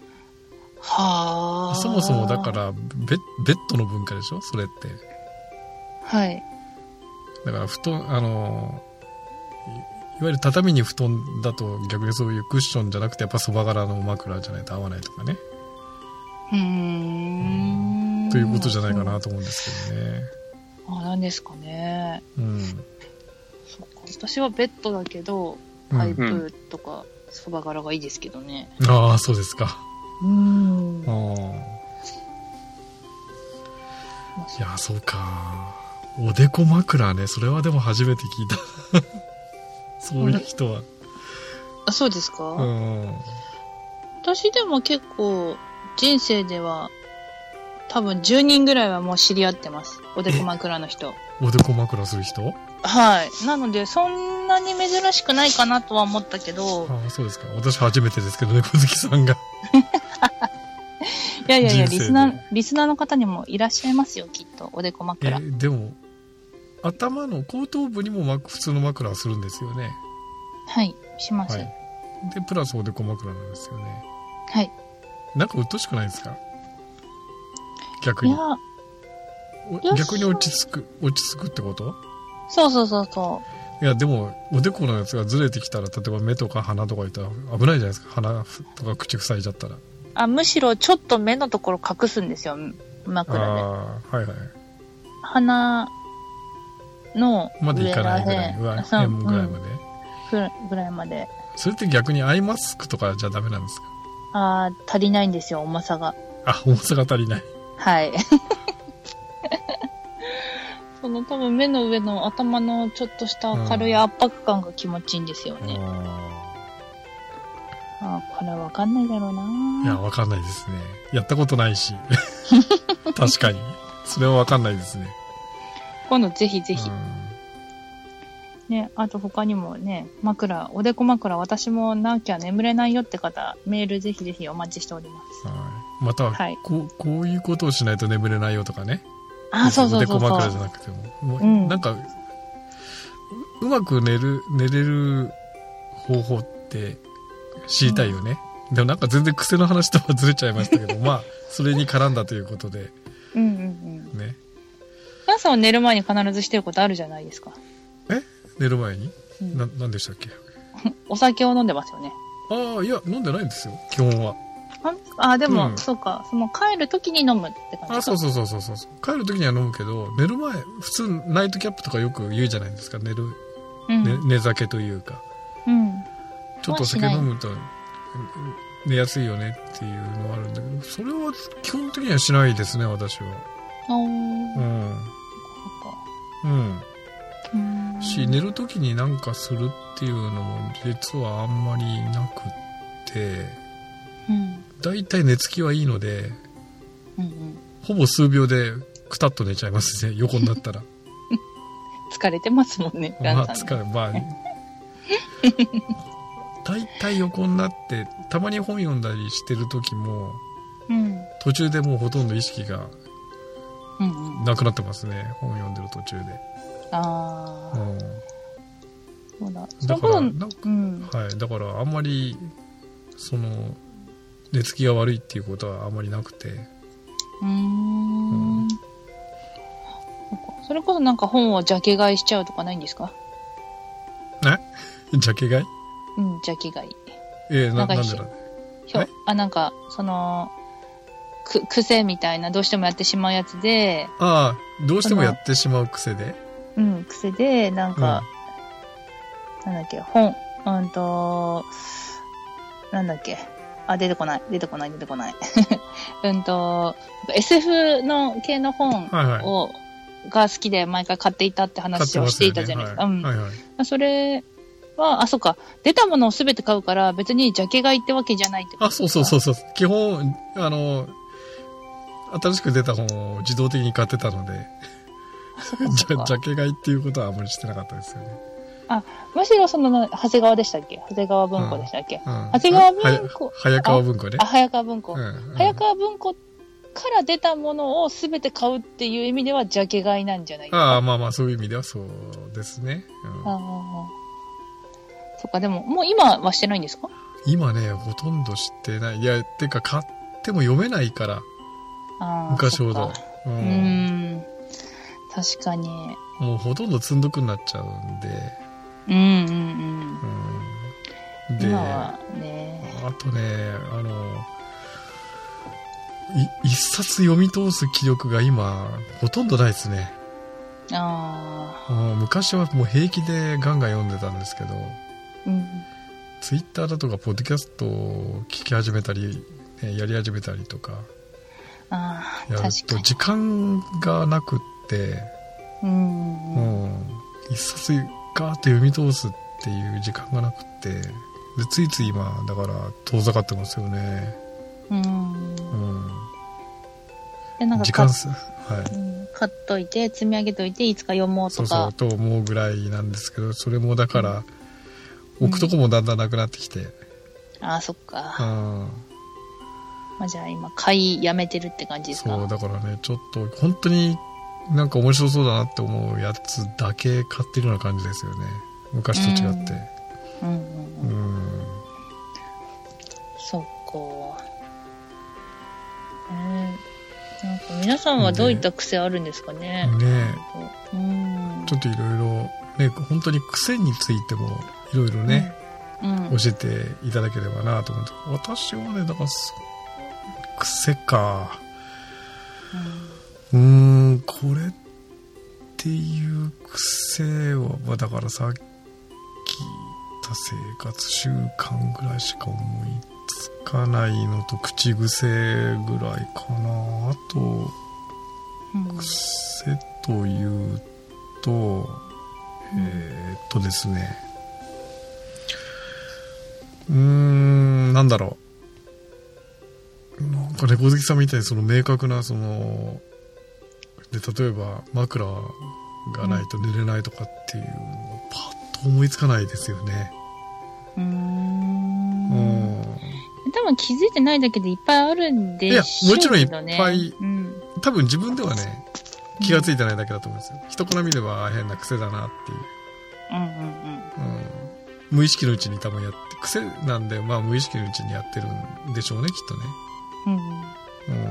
はあ。 そもそもだからベ、ベッドの文化でしょそれって。 はい。 だから布団、あの、いわゆる畳に布団だと逆にそういうクッションじゃなくてやっぱそば柄の枕じゃないと合わないとかね。 うーん。 ということじゃないかなと思うんですけどね。 あ、なんですかね。 うん。 そっか。私はベッドだけど、パイプとかそば柄がいいですけどね。 うん、ああ、そうですか。 うーん。 ああ。いや、そうか。おでこ枕ね。それはでも初めて聞いた。そういう人は。 あ、そうですか？ うん。 私でも結構、人生では、多分じゅうにんぐらいはもう知り合ってます。おでこ枕の人。 おでこ枕する人？ はい。なので、そんなに珍しくないかなとは思ったけど。 ああ、そうですか。私初めてですけどね、小月さんが。 いやいやいや、リスナー、リスナーの方にもいらっしゃいますよ、きっと。おでこ枕。 え、でも、頭の後頭部にも普通の枕はするんですよね。 はい、します。はい、 で、プラスおでこ枕なんですよね。 はい。 なんかうっとしくないですか？逆に。いや、逆に落ち着く、落ち着くってこと？ そうそうそうそう。 いや、でも、おでこのやつがずれてきたら、例えば目とか鼻とかいたら危ないじゃないですか。鼻とか口塞いじゃったら。 あ、むしろちょっと目のところ隠すんですよ、枕で。ああ、 はいはい。 鼻のまでいかないぐらい、上辺ぐらいまで、 うん、ぐらいまで。 それって逆にアイマスクとかじゃダメなんですか？ ああ、足りないんですよ、重さが。 あ、重さが足りない。 はい。 その多分目の上の頭のちょっとした軽い圧迫感が気持ちいいんですよね。うん、ああ、これはわかんないだろうな。 いや、わかんないですね。やったことないし。確かに。それはわかんないですね。 今度ぜひぜひ。ね、あと他にもね、枕、おでこ枕、私もなきゃ眠れないよって方、メールぜひぜひお待ちしております。 はい。または、はい、こう、こういうことをしないと眠れないよとかね。 あ、そうそうそうそう。 おでこ枕じゃなくても。もう、うん、なんか、うまく寝る、寝れる方法って知りたいよね。うん、でもなんか全然癖の話とはずれちゃいましたけど、まあ、それに絡んだということで。 うんうんうん。ね。皆さんは寝る前に必ずしてることあるじゃないですか。 え寝る前に、うん、な、なんでしたっけお酒を飲んでますよね。 ああ、いや、飲んでないんですよ、基本は。 ああ、でも、うん、そうか、その帰るときに飲むって感じか。 あ、そうそうそうそうそう。帰るときには飲むけど、寝る前、普通、ナイトキャップとかよく言うじゃないですか、寝る、うん、ね、寝酒というか。うん。ちょっとお酒飲むと、寝やすいよねっていうのはあるんだけど、それは基本的にはしないですね、私は。ああ。うん。うん。し、寝るときになんかするっていうのも実はあんまりなくって、うん、だいたい寝つきはいいので、うんうん、ほぼ数秒でくたっと寝ちゃいますね、横になったら。 疲れてますもんね、 まあ疲れ、まあ、だいたい横になって、たまに本読んだりしてるときも、うん、途中でもうほとんど意識がなくなってますね、本読んでる途中で。ああ、うん、そうだ。だからなんか、うん、はい、だからあんまりその寝つきが悪いっていうことはあんまりなくて。うーん。 うん、それこそなんか本をジャケ買いしちゃうとかないんですか？ え？ジャケ買い？ うん、ジャケ買い。 ええー、な、なんでだね。 あ、なんかそのく癖みたいなどうしてもやってしまうやつで。 ああ、どうしてもやってしまう癖で。 うん、癖で、なんか、うん、なんだっけ、本、うんと、なんだっけ、あ、出てこない、出てこない、出てこない。うんと、エスエフ の系の本を、はいはい、が好きで毎回買っていたって話をしていたじゃないですか。うん。はいはいはい、それは、あ、そっか、出たものをすべて買うから別にジャケ買いってわけじゃないってことですか？ あ、そうそうそうそう。基本、あの、新しく出た本を自動的に買ってたので、ジャ、ジャケ買いっていうことはあまりしてなかったですよね。 あ、むしろその、長谷川でしたっけ？長谷川文庫でしたっけ？うんうん、長谷川文庫。 早川文庫ね。 あ、早川文庫。うんうん、早川文庫から出たものをすべて買うっていう意味ではジャケ買いなんじゃないですか？ ああ、まあまあそういう意味ではそうですね。うん、ああ。 そっか、でももう今はしてないんですか？ 今ね、ほとんどしてない。いや、てか買っても読めないから。あ昔ほど。 うん。うん確かに。 もうほとんど積んどくになっちゃうんで。 うんうんうん。うん、で、今はね。 あとね、あの、い一冊読み通す気力が今、ほとんどないですね。ああ。昔はもう平気でガンガン読んでたんですけど、うん、ツイッターだとかポッドキャストを聞き始めたり、ね、やり始めたりとか、 ああ、 やると時間がなくって、うん、うん、一冊ガーッと読み通すっていう時間がなくってでついつい今だから遠ざかってますよね。うん、うん、 でなんか時間数、はい、うん、 買っといて積み上げといていつか読もうとかそうそうと思うぐらいなんですけどそれもだから、うん、置くとこもだんだんなくなってきて、うん、 ああそっか、うん、まあ、じゃあ今買いやめてるって感じですか？ そうだからねちょっと本当になんか面白そうだなって思うやつだけ買ってるような感じですよね昔と違って、うん、うんうんうんそっか、えー、なんか皆さんはどういった癖あるんですかね。 ねえ、うん、ちょっといろいろね本当に癖についてもいろいろね、うんうん、教えていただければなと思って私はねだから癖か、うん、うーんこれっていう癖は、まあ、だからさっき言った生活習慣ぐらいしか思いつかないのと口癖ぐらいかなあと、うん、癖というと、えー、っとですね、うーん、なんだろう。なんか猫好きさんみたいにその明確な、その、で、例えば枕がないと寝れないとかっていうのはパッと思いつかないですよね。 うーん。 うん。 多分気づいてないだけでいっぱいあるんでしょうけどね。 いや、もちろんいっぱい、 うん、 多分自分ではね、気がついてないだけだと思うんですよ。人から見れば変な癖だなっていう。 うんうんうん。 うん、無意識のうちに多分やって、癖なんで、まあ無意識のうちにやってるんでしょうね、きっとね。 うんうん。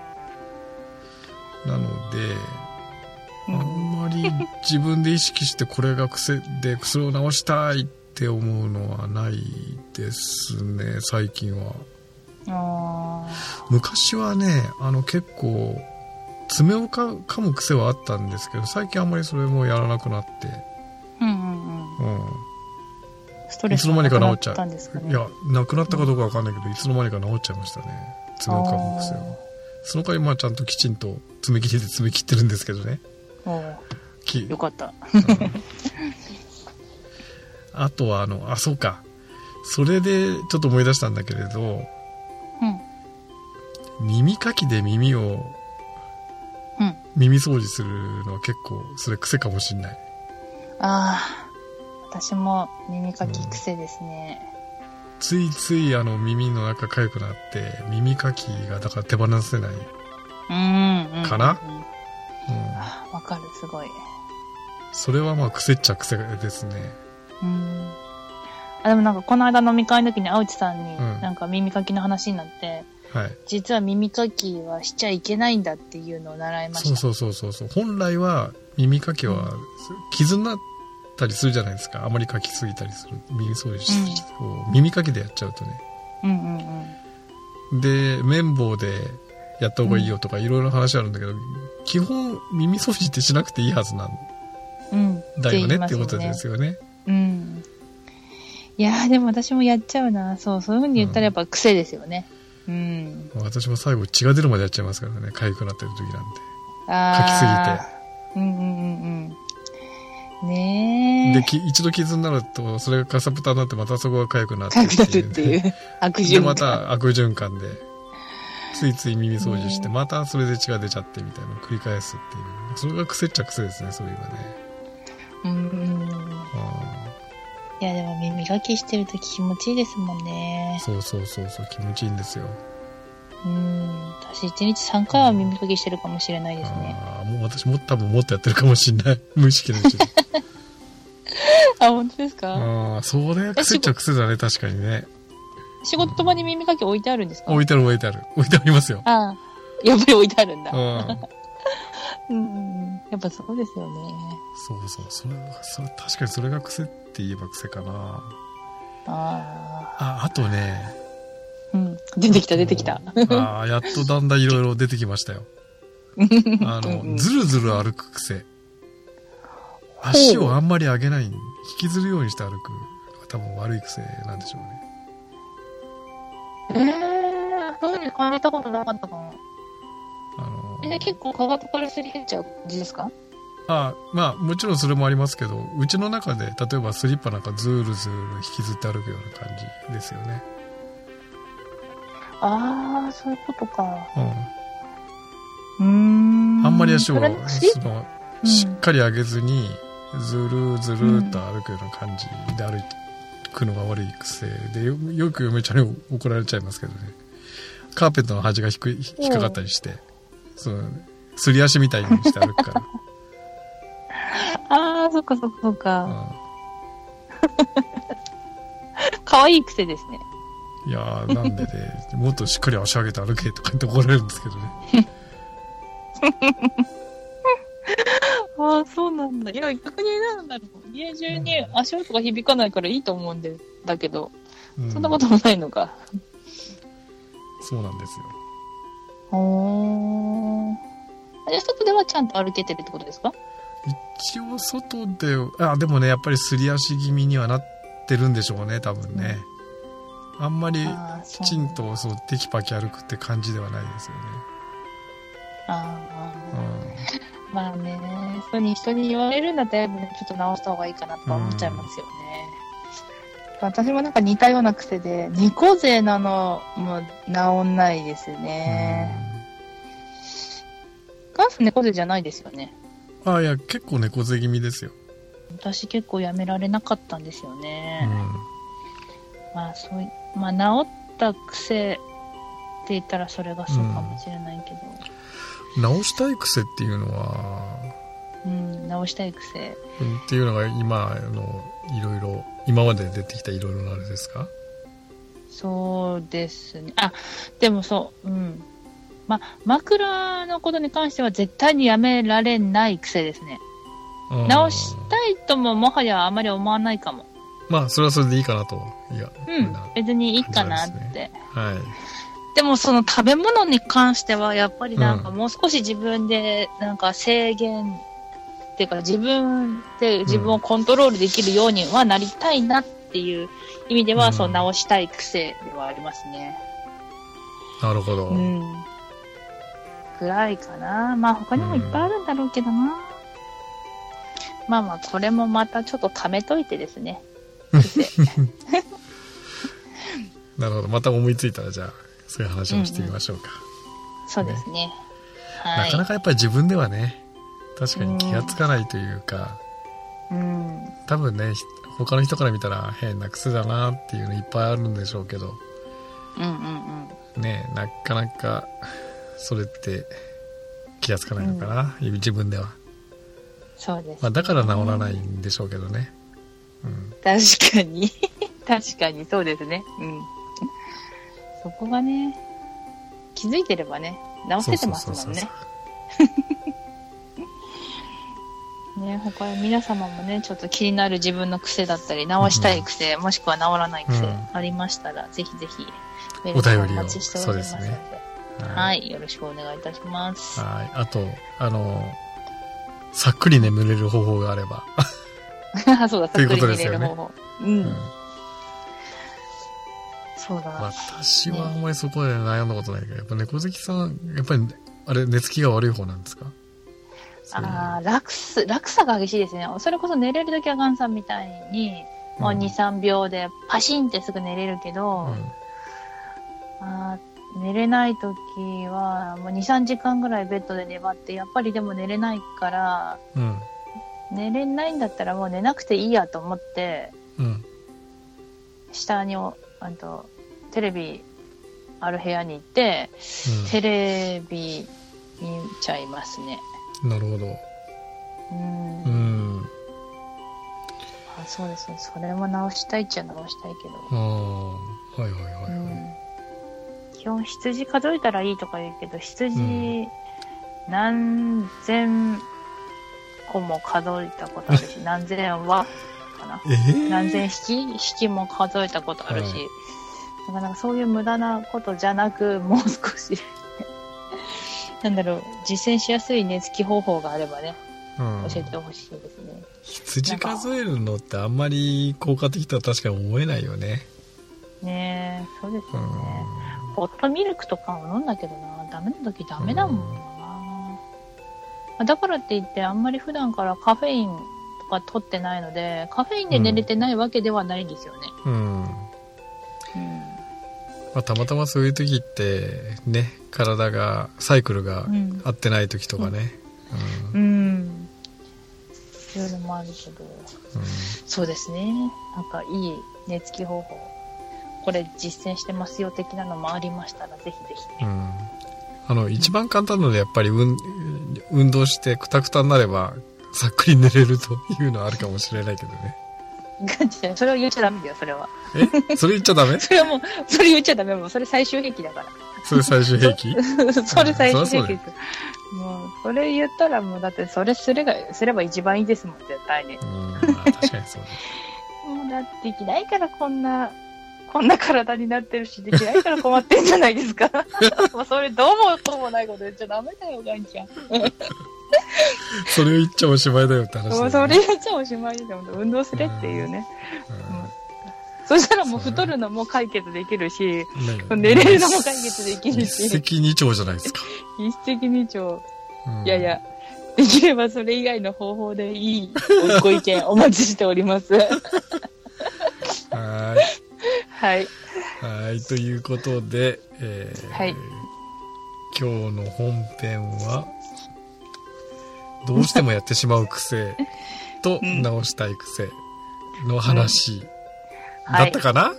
なので、あんまり自分で意識してこれが癖でそれを直したいって思うのはないですね、最近は。 あ昔はね、あの結構爪をか噛む癖はあったんですけど、最近あんまりそれもやらなくなって、 うんうんうん。 うん、 ストレスがなくなったんですかね。 いや、なくなったかどうかわかんないけど、いつの間にか治っちゃいましたね、爪を噛む癖を。その代わりまあちゃんときちんと爪切りで爪切ってるんですけどね。 おきよかった、 うん、あとはあのあそうかそれでちょっと思い出したんだけれど、うん、耳かきで耳を、うん、耳掃除するのは結構それ癖かもしんない。 ああ、私も耳かき癖ですね、 うん、ついついあの耳の中痒くなって耳かきがだから手放せないかな。 うんうんうんうん、わかる、すごい。 それはまあ癖っちゃ癖ですね。 うん。あ、でもなんかこの間飲み会の時に青地さんになんか耳かきの話になって、うん、はい、実は耳かきはしちゃいけないんだっていうのを習いました。 そうそうそうそう。本来は耳かきは傷になったりするじゃないですか。あまりかきすぎたりする。耳掃除して、うん、耳かきでやっちゃうとね。 うんうんうん。で、綿棒でやった方がいいよとかいろいろ話あるんだけど、うん、基本耳掃除ってしなくていいはずなんだよね、うん、っていうことですよね。 うん。いやーでも私もやっちゃうな。そう、そういう風に言ったらやっぱ癖ですよね。うん。 私も最後血が出るまでやっちゃいますからね、痒くなってる時なんで。 あかきすぎて。 うんうんうんうん。ねえ。で、一度傷になると、それがカサブタになってまたそこが痒くなってっていう、ね。痒くなるっていう悪循環。 で、また悪循環で。ついつい耳掃除して、またそれで血が出ちゃってみたいなのを繰り返すっていう。それが癖っちゃ癖ですね、そういうのね。 うーん。いや、でも耳かきしてると気持ちいいですもんね。 そうそうそうそう、気持ちいいんですよ。 うーん。私いちにちさんかいは耳かきしてるかもしれないですね。 ああ、もう私も多分もっとやってるかもしれない。無意識のうちに。 あ、本当ですか？ ああ、それは癖っちゃ癖だね、確かにね。 仕事場に耳かき置いてあるんですか？ 置いてある置いてある。置いてありますよ。 ああ。やっぱり置いてあるんだ。 うん。 うん。やっぱそうですよね。 そうそう。それは、それ確かにそれが癖って言えば癖かな。 ああ。 あ、あとね。 うん。出てきた出てきた。 ああ、やっとだんだんいろいろ出てきましたよ。あの、うん、ずるずる歩く癖。足をあんまり上げない、引きずるようにして歩くのが多分悪い癖なんでしょうね。 えー、そういうふうに感じたことなかったかも。 あのー、 え、結構かかとからすり減っちゃう感じですか？ ああ、まあもちろんそれもありますけど、うちの中で例えばスリッパなんかずるずる引きずって歩くような感じですよね。 ああ、そういうことか。 うん。 うーん。 あんまり足をその、うん、しっかり上げずにずるずるっと歩くような感じで歩いてくのが悪い癖で、よ, よく嫁ちゃんに怒られちゃいますけどね。カーペットの端が低い引っかかったりして、そのすり足みたいにして歩くから。 ああ、そっかそっかそっか。可愛い癖ですね。 いやー、なんでね、もっとしっかり足上げて歩けとか言って怒られるんですけどね。 ああ、そうなんだ。いや、逆になんだろう。家中に足音が響かないからいいと思うんで、だけど、うん、そんなこともないのか。 そうなんですよ。 おー。じゃあ、外ではちゃんと歩けてるってことですか？ 一応、外で、あ、でもね、やっぱりすり足気味にはなってるんでしょうね、多分ね。うん、あんまりきちんとそうテキパキ歩くって感じではないですよね。 ああ。 まあね、人に人に言われるんだったらやっぱね、ちょっと直した方がいいかなとか思っちゃいますよね。うん、私もなんか似たような癖で、猫背なのも治んないですね。ガンさん猫背じゃないですよね。 ああ、いや、結構猫背気味ですよ。 私結構やめられなかったんですよね。 うん、 まあそういう、まあ治った癖って言ったらそれがそうかもしれないけど。 うん、直したい癖っていうのは、 うん、直したい癖。 っていうのが今あのいろいろ今まで出てきたいろいろなあれですか？ そうですね。あ、でもそう、うん。まあ枕のことに関しては絶対にやめられない癖ですね。直したいとももはやあまり思わないかも。 まあそれはそれでいいかなと。いや、 うん、別にいいかなって、ね。 はい。 でもその食べ物に関してはやっぱりなんかもう少し自分でなんか制限っていうか自分で自分をコントロールできるようにはなりたいなっていう意味では、うん、そう直したい癖ではありますね。 なるほど。 うん。ぐらいかな。まあ他にもいっぱいあるんだろうけどな。うん、まあまあこれもまたちょっと貯めといてですね。 なるほど。また思いついたらじゃあそういう話をしてみましょうか。 うんうん、そうですね。ね、 はい。なかなかやっぱり自分ではね、確かに気がつかないというか、 うん、 多分ね、他の人から見たら変な癖だなっていうのいっぱいあるんでしょうけど、 うんうんうん、ね、なかなかそれって気がつかないのかな、うん、自分では。 そうです、ね。 まあ、だから治らないんでしょうけどね。うん、 確かに確かにそうですね。うん。そこがね、気づいてればね、治せてますもんね。ね、他皆様もね、ちょっと気になる自分の癖だったり、直したい癖、うん、もしくは治らない癖ありましたら、うん、ぜひぜひメールをお待ちしておりますので、ね、はい、はい、よろしくお願いいたします。 はい、あとあのさっくり眠れる方法があれば、 そうだ、さっくり眠れる方法。うん。うん、そうだ。 私はあんまりそこで悩んだことないけど、やっぱ猫好きさんやっぱりあれ寝つきが悪い方なんですか？ ああ、落差、落差が激しいですね。それこそ寝れるときはガンさんみたいに、もうに、さんびょうでパシンってすぐ寝れるけど、うん、あ寝れないときは、もうに、さんじかんぐらいベッドで粘って、やっぱりでも寝れないから、うん、寝れないんだったらもう寝なくていいやと思って、うん、下にあとテレビある部屋に行って、うん、テレビ見ちゃいますね。 なるほど。 うん。うん。あ、そうですね。それも直したいっちゃ直したいけど。 ああ、はいはいはい、はい、うん。 基本羊数えたらいいとか言うけど、羊何千個も数えたことあるし、何千羽かな、えー、何千匹匹も数えたことあるし、はい、なかなかそういう無駄なことじゃなく、もう少しなんだろう、実践しやすい寝つき方法があればね、うん、教えてほしいですね。 羊数えるのってあんまり効果的とは確かに思えないよね。 ねえ、そうですよね。ホットミルクとかも飲んだけどな、ダメな時ダメだもんな、うん、だからって言ってあんまり普段からカフェインとか取ってないので、カフェインで寝れてないわけではないんですよね。うん、うんうん、 まあ、たまたまそういう時ってね、体がサイクルが合ってない時とかね、 うん、うんうん、そういうのもあるけど、うん、そうですね、なんかいい寝つき方法これ実践してますよ的なのもありましたらぜひぜひね、うん、 あの一番簡単なのでやっぱり、うん、運動してクタクタになればさっくり寝れるというのはあるかもしれないけどね。 ガチでそれを言っちゃダメだよ、それは。 えそれ言っちゃダメそれはもう、それ言っちゃダメ。もうそれ最終兵器だから。 それ最終兵器それ最終兵器です。もう、それ言ったらもう、だってそれすれが、すれば一番いいですもん、絶対に。 うん、まあ、確かにそうです。 もうだってできないからこんな、こんな体になってるし、できないから困ってんじゃないですか。もうそれどうもこうもないこと言っちゃダメだよ、ガンちゃん。 それを言っちゃおしまいだよって話だよね。 それ言っちゃおしまいですよ。運動すれっていうね。うんうん、そしたらもう太るのも解決できるし、寝れるのも解決できるし。 一石二鳥じゃないですか。 一石二鳥。うん、いやいや、 できればそれ以外の方法でいいご意見お待ちしております。はい。はい。 はい。ということで、えーはい、今日の本編は、どうしてもやってしまう癖と直したい癖の話だったかな、はい、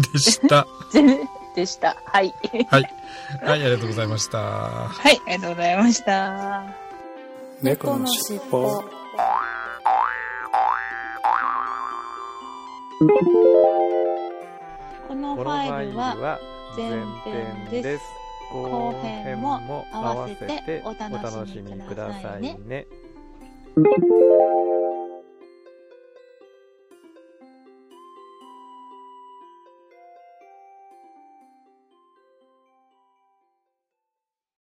でした。 でした。はい。 はい。はい、ありがとうございました。 はい、ありがとうございました。 猫のしっぽ。 このファイルは前編です。後編も合わせてお楽しみくださいね。